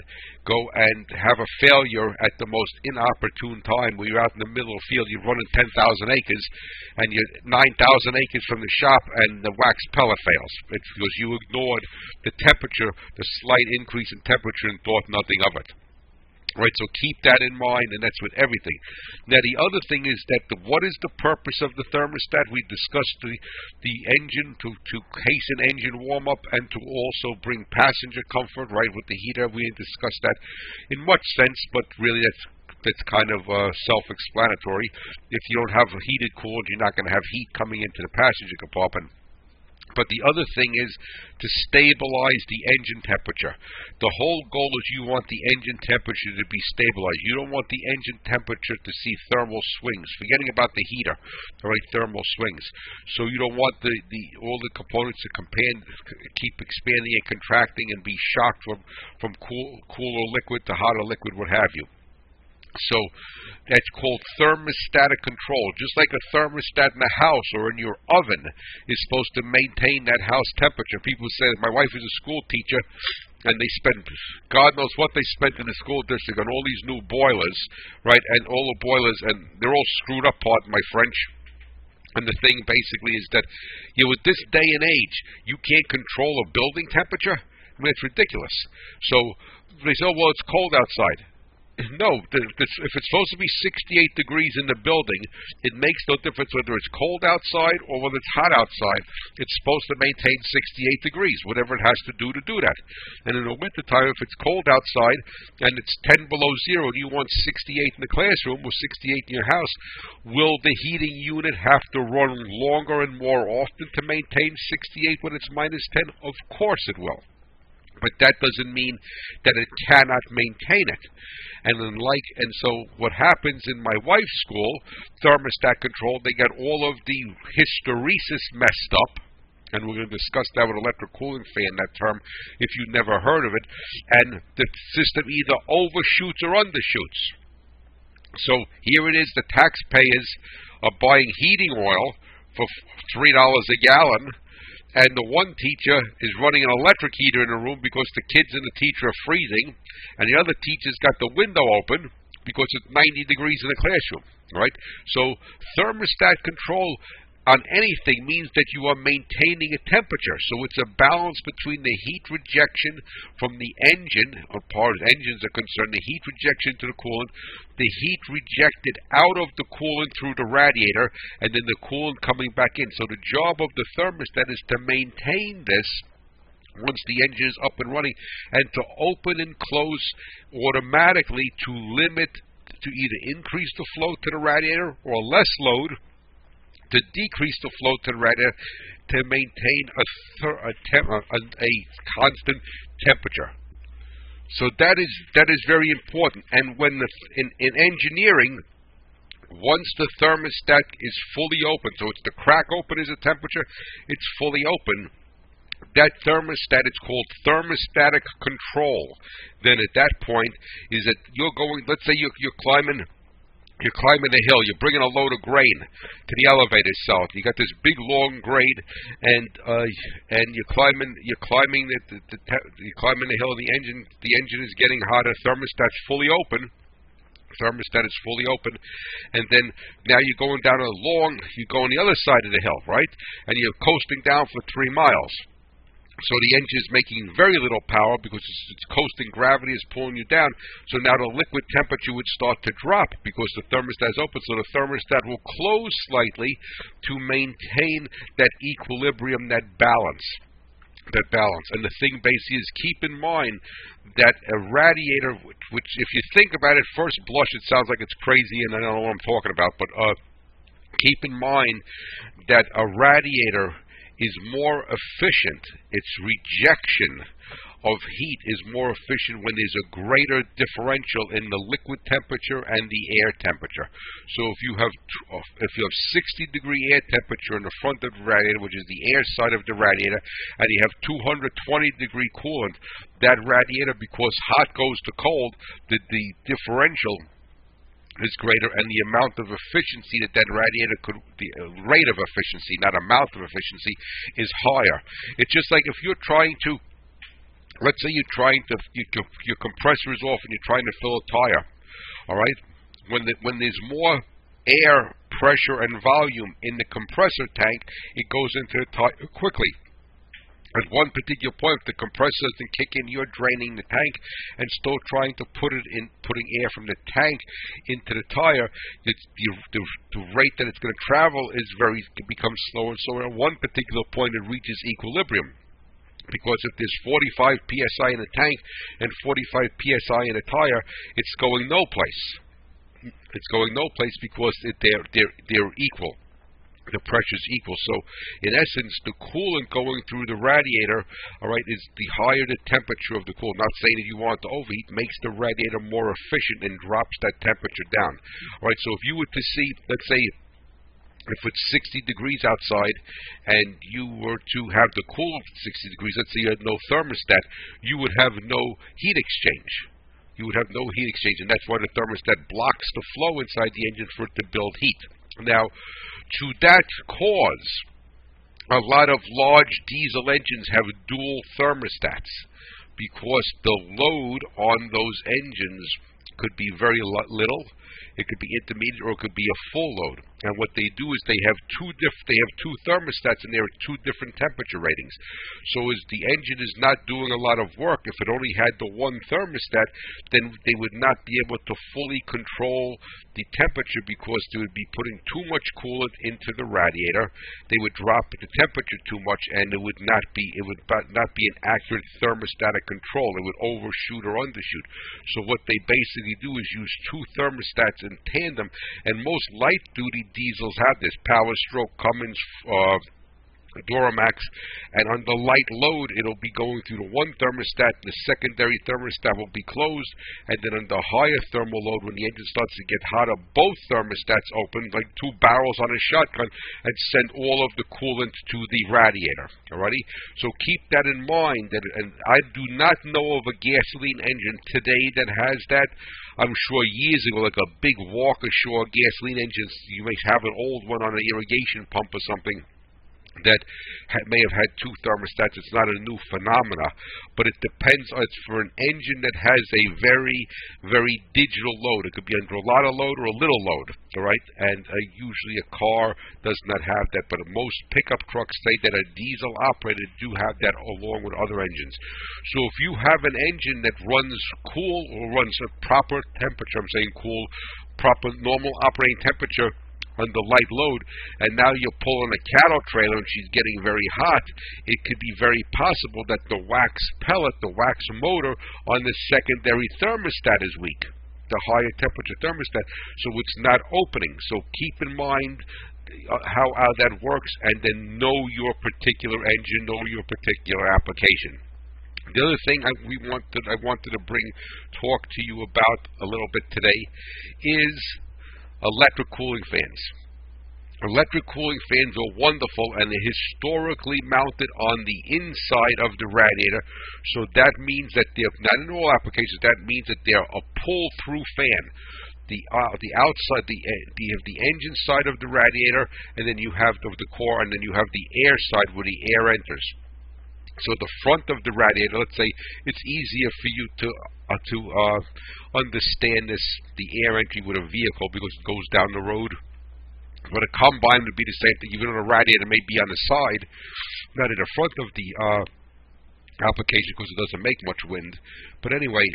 go and have a failure at the most inopportune time where you're out in the middle of the field, you're running 10,000 acres, and you're 9,000 acres from the shop, and the wax pellet fails. It's because you ignored the temperature, the slight increase in temperature, and thought nothing of it. Right, so keep that in mind, and that's with everything. Now, the other thing is that what is the purpose of the thermostat? We discussed the engine to hasten engine warm-up and to also bring passenger comfort, right, with the heater. We discussed that in much sense, but really that's kind of self-explanatory. If you don't have a heated coolant, you're not going to have heat coming into the passenger compartment. But the other thing is to stabilize the engine temperature. The whole goal is you want the engine temperature to be stabilized. You don't want the engine temperature to see thermal swings. Forgetting about the heater, all right, thermal swings. So you don't want all the components to keep expanding and contracting and be shocked from cooler liquid to hotter liquid, what have you. So that's called thermostatic control. Just like a thermostat in a house or in your oven is supposed to maintain that house temperature. People say that my wife is a school teacher and they spend, God knows what they spent in the school district on all these new boilers, right? And all the boilers, and they're all screwed up, pardon my French. And the thing basically is that, with this day and age, you can't control a building temperature. I mean, it's ridiculous. So they say, oh, well, it's cold outside. No, if it's supposed to be 68 degrees in the building, it makes no difference whether it's cold outside or whether it's hot outside. It's supposed to maintain 68 degrees, whatever it has to do that. And in the wintertime, if it's cold outside and it's 10 below zero and you want 68 in the classroom or 68 in your house, will the heating unit have to run longer and more often to maintain 68 when it's minus 10? Of course it will. But that doesn't mean that it cannot maintain it. And so what happens in my wife's school, thermostat control, they got all of the hysteresis messed up, and we're going to discuss that with electric cooling fan, that term, if you've never heard of it, and the system either overshoots or undershoots. So here it is, the taxpayers are buying heating oil for $3 a gallon, and the one teacher is running an electric heater in the room because the kids and the teacher are freezing, and the other teacher's got the window open because it's 90 degrees in the classroom, right? So thermostat control on anything means that you are maintaining a temperature. So it's a balance between the heat rejection from the engine, as far as engines are concerned, the heat rejection to the coolant, the heat rejected out of the coolant through the radiator, and then the coolant coming back in. So the job of the thermostat is to maintain this once the engine is up and running, and to open and close automatically to limit, to either increase the flow to the radiator or less load, to decrease the flow to the radiator, to maintain a constant temperature. So that is very important. And when in engineering, once the thermostat is fully open, so it's the crack open is a temperature, it's fully open, that thermostat, it's called thermostatic control. Then at that point is that you're going, let's say you're climbing a hill, you're bringing a load of grain to the elevator cell. You got this big long grade, and you're climbing the hill. The engine is getting hotter. Thermostat's fully open. Thermostat is fully open, and then now you're going down you go on the other side of the hill, right? And you're coasting down for 3 miles. So the engine is making very little power because it's coasting, gravity is pulling you down. So now the liquid temperature would start to drop because the thermostat is open. So the thermostat will close slightly to maintain that equilibrium, that balance. And the thing basically is, keep in mind that a radiator, which if you think about it, first blush, it sounds like it's crazy and I don't know what I'm talking about, but keep in mind that a radiator is more efficient. Its rejection of heat is more efficient when there's a greater differential in the liquid temperature and the air temperature. So if you have 60-degree air temperature in the front of the radiator, which is the air side of the radiator, and you have 220-degree coolant, that radiator, because hot goes to cold, the differential is greater, and the amount of efficiency that radiator could, the rate of efficiency, not amount of efficiency, is higher. It's just like if you're trying to let's say you're trying to, your compressor is off and you're trying to fill a tire. All right, when there's more air pressure and volume in the compressor tank, it goes into the tire quickly. At one particular point, if the compressor doesn't kick in, you're draining the tank and still trying to putting air from the tank into the tire. The rate that it's going to travel becomes slower and slower. At one particular point, it reaches equilibrium. Because if there's 45 psi in a tank and 45 psi in a tire, it's going no place. It's going no place because they're equal. The pressure's equal. So, in essence, the coolant going through the radiator, all right, is the higher the temperature of the coolant. Not saying that you want to overheat, makes the radiator more efficient and drops that temperature down. All right. So, if you were to see, let's say, if it's 60 degrees outside and you were to have the coolant at 60 degrees, let's say you had no thermostat, you would have no heat exchange. You would have no heat exchange, and that's why the thermostat blocks the flow inside the engine for it to build heat. Now, to that cause, a lot of large diesel engines have dual thermostats because the load on those engines could be very little, it could be intermediate, or it could be a full load. And what they do is they have two thermostats, and they're at two different temperature ratings. So as the engine is not doing a lot of work, if it only had the one thermostat, then they would not be able to fully control the temperature because they would be putting too much coolant into the radiator. They would drop the temperature too much, and it would not be an accurate thermostatic control. It would overshoot or undershoot. So what they basically do is use two thermostats in tandem, and most light-duty diesels have this. Power Stroke, Cummins, Duramax, and on the light load, it'll be going through the one thermostat. The secondary thermostat will be closed, and then on the higher thermal load, when the engine starts to get hotter, both thermostats open like two barrels on a shotgun and send all of the coolant to the radiator. Alrighty, so keep that in mind. And I do not know of a gasoline engine today that has that. I'm sure years ago, like a big Waukesha gasoline engine, you may have an old one on an irrigation pump or something that may have had two thermostats. It's not a new phenomena, but it depends. It's for an engine that has a very, very digital load. It could be under a lot of load or a little load, all right? And usually a car does not have that, but most pickup trucks say that a diesel operated do have that along with other engines. So if you have an engine that runs cool or runs a proper temperature, I'm saying cool, proper normal operating temperature, under light load, and now you're pulling a cattle trailer and she's getting very hot, it could be very possible that the wax pellet, the wax motor on the secondary thermostat is weak, the higher temperature thermostat, so it's not opening. So keep in mind how that works, and then know your particular engine, know your particular application. The other thing I wanted to talk to you about a little bit today is electric cooling fans. Electric cooling fans are wonderful, and they're historically mounted on the inside of the radiator. So that means that they're not in all applications. That means that they're a pull-through fan. The outside, you have the engine side of the radiator, and then you have the core, and then you have the air side where the air enters. So the front of the radiator, let's say, it's easier for you to understand the air entry with a vehicle because it goes down the road. But a combine would be the same thing. Even though a radiator may be on the side, not in the front of the application because it doesn't make much wind. But anyway,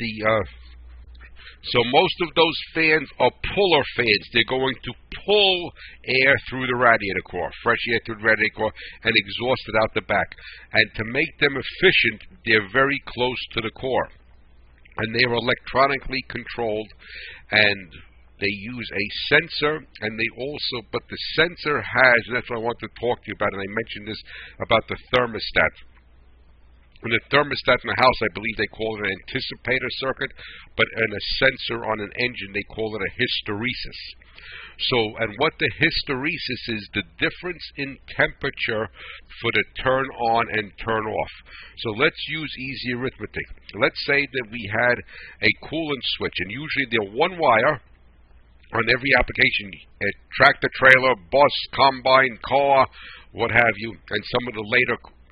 so most of those fans are puller fans. They're going to pull air through the radiator core, fresh air through the radiator core, and exhaust it out the back. And to make them efficient, they're very close to the core. And they are electronically controlled, and they use a sensor, and but the sensor has, and that's what I want to talk to you about, and I mentioned this about the thermostat. In the thermostat in the house, I believe they call it an anticipator circuit, but in a sensor on an engine, they call it a hysteresis. So, and what the hysteresis is, the difference in temperature for the turn on and turn off. So let's use easy arithmetic. Let's say that we had a coolant switch, and usually they're one wire on every application, a tractor trailer, bus, combine, car, what have you, and some of the later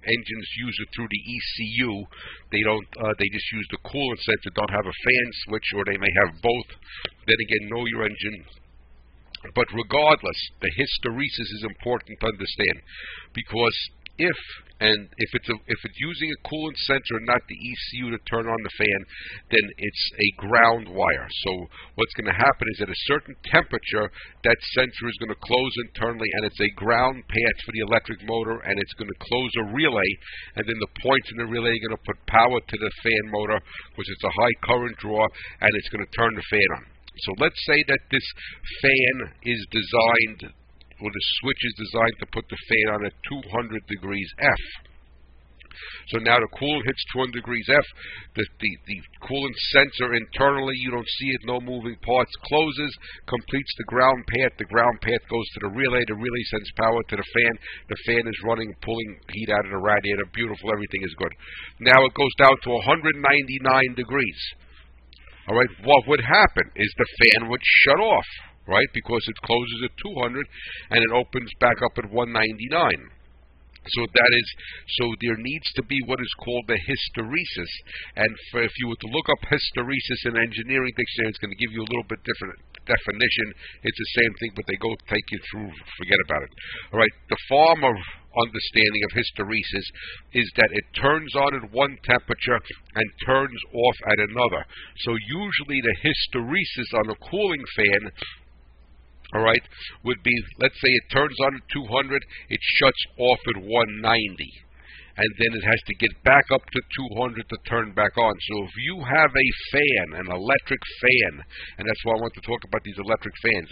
engines use it through the ECU. They don't. They just use the coolant sensor. Don't have a fan switch, or they may have both. Then again, know your engine. But regardless, the hysteresis is important to understand, because if it's using a coolant sensor, not the ECU, to turn on the fan, then it's a ground wire. So what's going to happen is at a certain temperature, that sensor is going to close internally, and it's a ground path for the electric motor, and it's going to close a relay, and then the points in the relay are going to put power to the fan motor, because it's a high current draw, and it's going to turn the fan on. So let's say that this fan is designed, or the switch is designed to put the fan on at 200 degrees F. So now the coolant hits 200 degrees F, the coolant sensor internally, you don't see it, no moving parts, closes, completes the ground path goes to the relay sends power to the fan is running, pulling heat out of the radiator, beautiful, everything is good. Now it goes down to 199 degrees. All right, what would happen is the fan would shut off, right, because it closes at 200 and it opens back up at 199. So there needs to be what is called the hysteresis. And if you were to look up hysteresis in engineering dictionary, it's going to give you a little bit different definition. It's the same thing, but they go take you through, forget about it. All right, the form of understanding of hysteresis is that it turns on at one temperature and turns off at another. So usually the hysteresis on a cooling fan, all right, would be, let's say it turns on at 200, it shuts off at 190, and then it has to get back up to 200 to turn back on. So if you have a fan, an electric fan, and that's why I want to talk about these electric fans.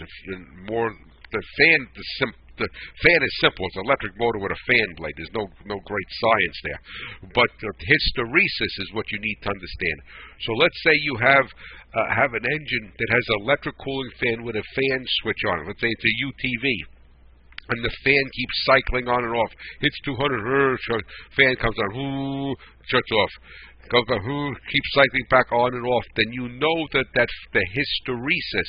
The fan is simple. It's an electric motor with a fan blade. There's no great science there. But the hysteresis is what you need to understand. So let's say you have an engine that has an electric cooling fan with a fan switch on it. Let's say it's a UTV. And the fan keeps cycling on and off. Hits 200, fan comes on, shuts off. Goes on, keeps cycling back on and off. Then you know that that's the hysteresis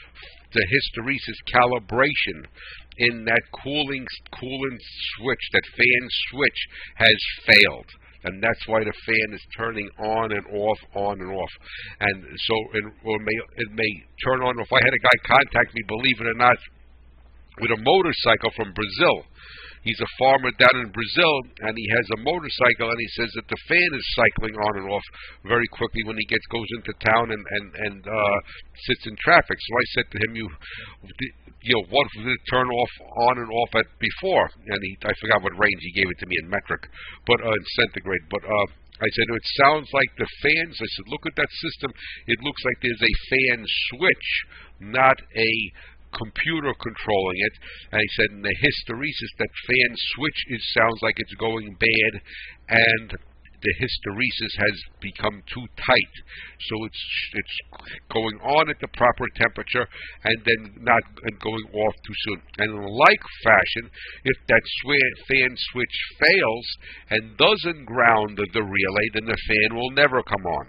calibration in that coolant switch, that fan switch, has failed. And that's why the fan is turning on and off, And so it may turn on. If I had a guy contact me, believe it or not, with a motorcycle from Brazil. He's a farmer down in Brazil, and he has a motorcycle, and he says that the fan is cycling on and off very quickly when he goes into town and sits in traffic. So I said to him, what did it turn on and off at before? And I forgot what range he gave it to me in metric, but in centigrade. But I said, it sounds like the fans. I said, look at that system. It looks like there's a fan switch, not a computer controlling it. And he said, in the hysteresis, that fan switch sounds like it's going bad, and the hysteresis has become too tight. So it's going on at the proper temperature and then not going off too soon. And in like fashion, if that fan switch fails and doesn't ground the relay, then the fan will never come on.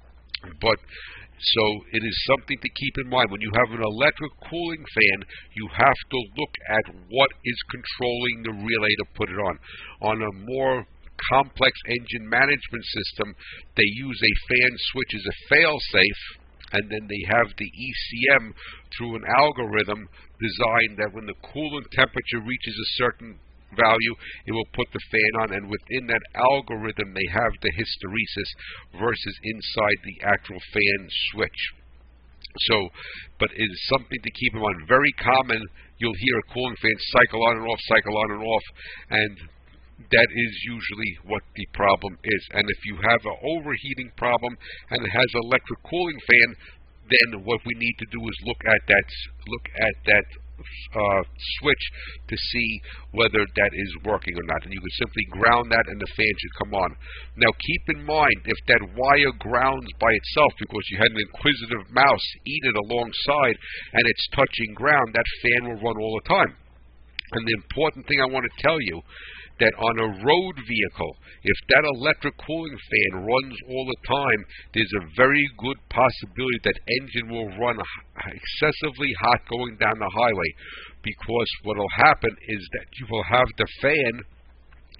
So it is something to keep in mind. When you have an electric cooling fan, you have to look at what is controlling the relay to put it on. On a more complex engine management system, they use a fan switch as a fail-safe, and then they have the ECM through an algorithm designed that when the coolant temperature reaches a certain value, it will put the fan on, and within that algorithm they have the hysteresis versus inside the actual fan switch. So, but it is something to keep in mind. Very common, you'll hear a cooling fan cycle on and off, and that is usually what the problem is. And if you have an overheating problem and it has an electric cooling fan, then what we need to do is look at that switch to see whether that is working or not. And you can simply ground that and the fan should come on. Now keep in mind, if that wire grounds by itself because you had an inquisitive mouse eat it alongside and it's touching ground, that fan will run all the time. And the important thing I want to tell you, that on a road vehicle, if that electric cooling fan runs all the time, there's a very good possibility that engine will run excessively hot going down the highway, because what will happen is that you will have the fan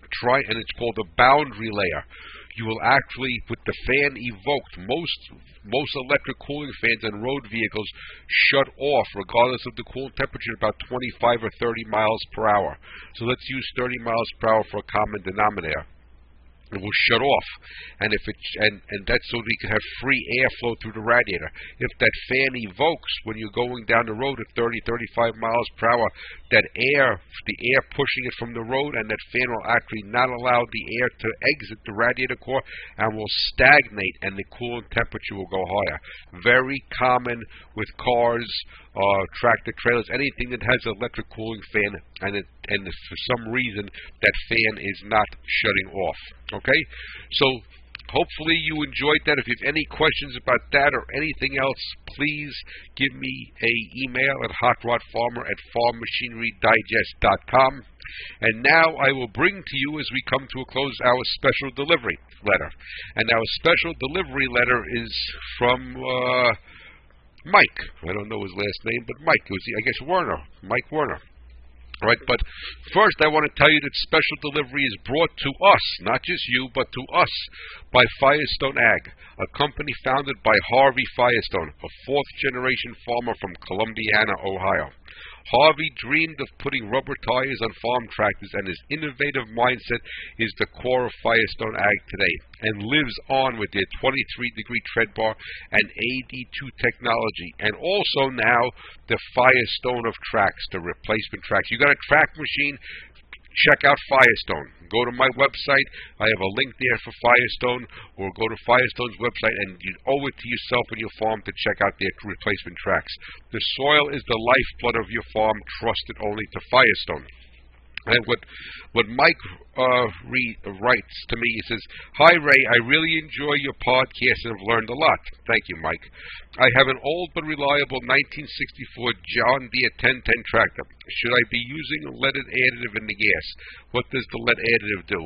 try, and it's called a boundary layer. You will actually, with the fan evoked, most electric cooling fans on road vehicles shut off regardless of the coolant temperature about 25 or 30 miles per hour. So let's use 30 miles per hour for a common denominator. It will shut off, and if it and that's so that you can have free airflow through the radiator. If that fan evokes when you're going down the road at 30, 35 miles per hour, the air pushing it from the road, and that fan will actually not allow the air to exit the radiator core and will stagnate, and the coolant temperature will go higher. Very common with cars, tractor trailers, anything that has an electric cooling fan, and for some reason that fan is not shutting off. Okay, so hopefully you enjoyed that. If you have any questions about that or anything else, please give me an email at hotrodfarmer@farmmachinerydigest.com. And now I will bring to you, as we come to a close, our special delivery letter. And our special delivery letter is from Mike. I don't know his last name, but Mike. It was, I guess, Werner. Mike Werner. All right, but first I want to tell you that special delivery is brought to us, not just you, but to us, by Firestone Ag, a company founded by Harvey Firestone, a fourth-generation farmer from Columbiana, Ohio. Harvey dreamed of putting rubber tires on farm tractors, and his innovative mindset is the core of Firestone Ag today, and lives on with their 23-degree tread bar and AD2 technology, and also now the Firestone of tracks, the replacement tracks. You got a track machine? Check out Firestone. Go to my website. I have a link there for Firestone, or go to Firestone's website, and you owe it to yourself and your farm to check out their replacement tracks. The soil is the lifeblood of your farm. Trust it only to Firestone. And what Mike writes to me, he says, "Hi Ray, I really enjoy your podcast and have learned a lot." Thank you, Mike. "I have an old but reliable 1964 John Deere 1010 tractor. Should I be using a leaded additive in the gas? What does the lead additive do?"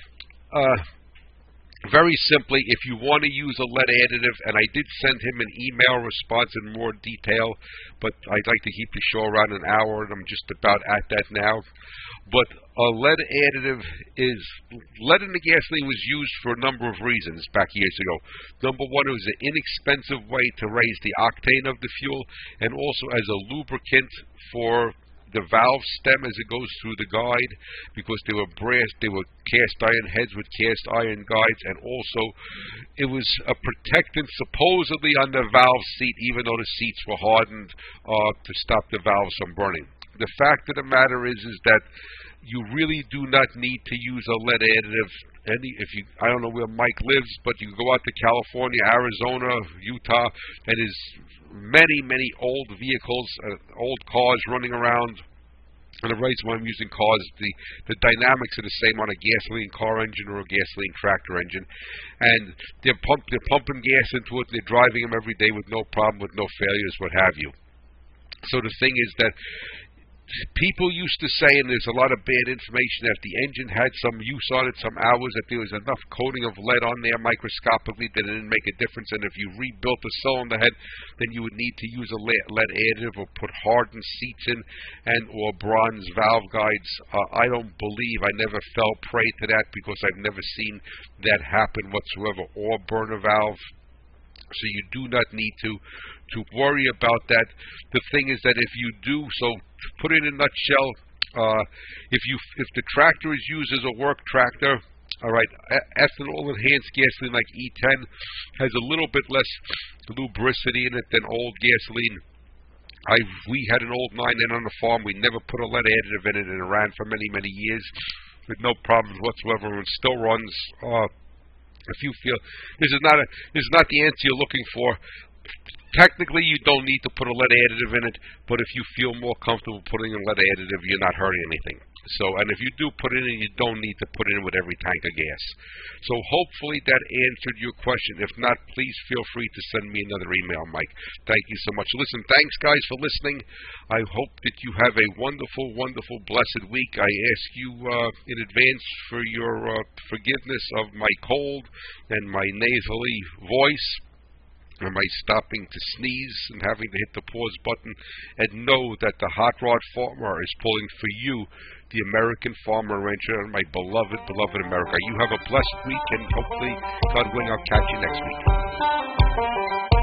Very simply, if you want to use a lead additive, and I did send him an email response in more detail, but I'd like to keep the show around an hour, and I'm just about at that now. But a lead additive lead in the gasoline was used for a number of reasons back years ago. Number one, it was an inexpensive way to raise the octane of the fuel, and also as a lubricant for the valve stem as it goes through the guide, because they were cast iron heads with cast iron guides, and also it was a protectant supposedly on the valve seat, even though the seats were hardened to stop the valves from burning. The fact of the matter is that you really do not need to use a lead additive. I don't know where Mike lives, but you go out to California, Arizona, Utah, and there's many old vehicles, old cars running around. And the reason why I'm using cars, the dynamics are the same on a gasoline car engine or a gasoline tractor engine, and they're pumping gas into it. They're driving them every day with no problem, with no failures, what have you. So the thing is that people used to say, and there's a lot of bad information, that if the engine had some use on it, some hours, that there was enough coating of lead on there microscopically that it didn't make a difference, and if you rebuilt the cylinder head, then you would need to use a lead additive or put hardened seats in or bronze valve guides. I don't believe, I never fell prey to that, because I've never seen that happen whatsoever, or burn a valve. So you do not need to worry about that. The thing is that if you do, so to put it in a nutshell, if the tractor is used as a work tractor, all right, ethanol enhanced gasoline like E10 has a little bit less lubricity in it than old gasoline. We had an old 9N on the farm. We never put a lead additive in it, and it ran for many years with no problems whatsoever, and still runs. If you feel this is not the answer you're looking for, technically you don't need to put a lead additive in it, but if you feel more comfortable putting a lead additive, you're not hurting anything. So, and if you do put it in, you don't need to put it in with every tank of gas. So hopefully that answered your question. If not, please feel free to send me another email, Mike. Thank you so much. Listen, thanks guys for listening. I hope that you have a wonderful, blessed week. I ask you in advance for your forgiveness of my cold and my nasally voice. Am I stopping to sneeze and having to hit the pause button? And know that the Hot Rod Farmer is pulling for you, the American farmer rancher, and my beloved, beloved America. You have a blessed week, and hopefully, God willing, I'll catch you next week.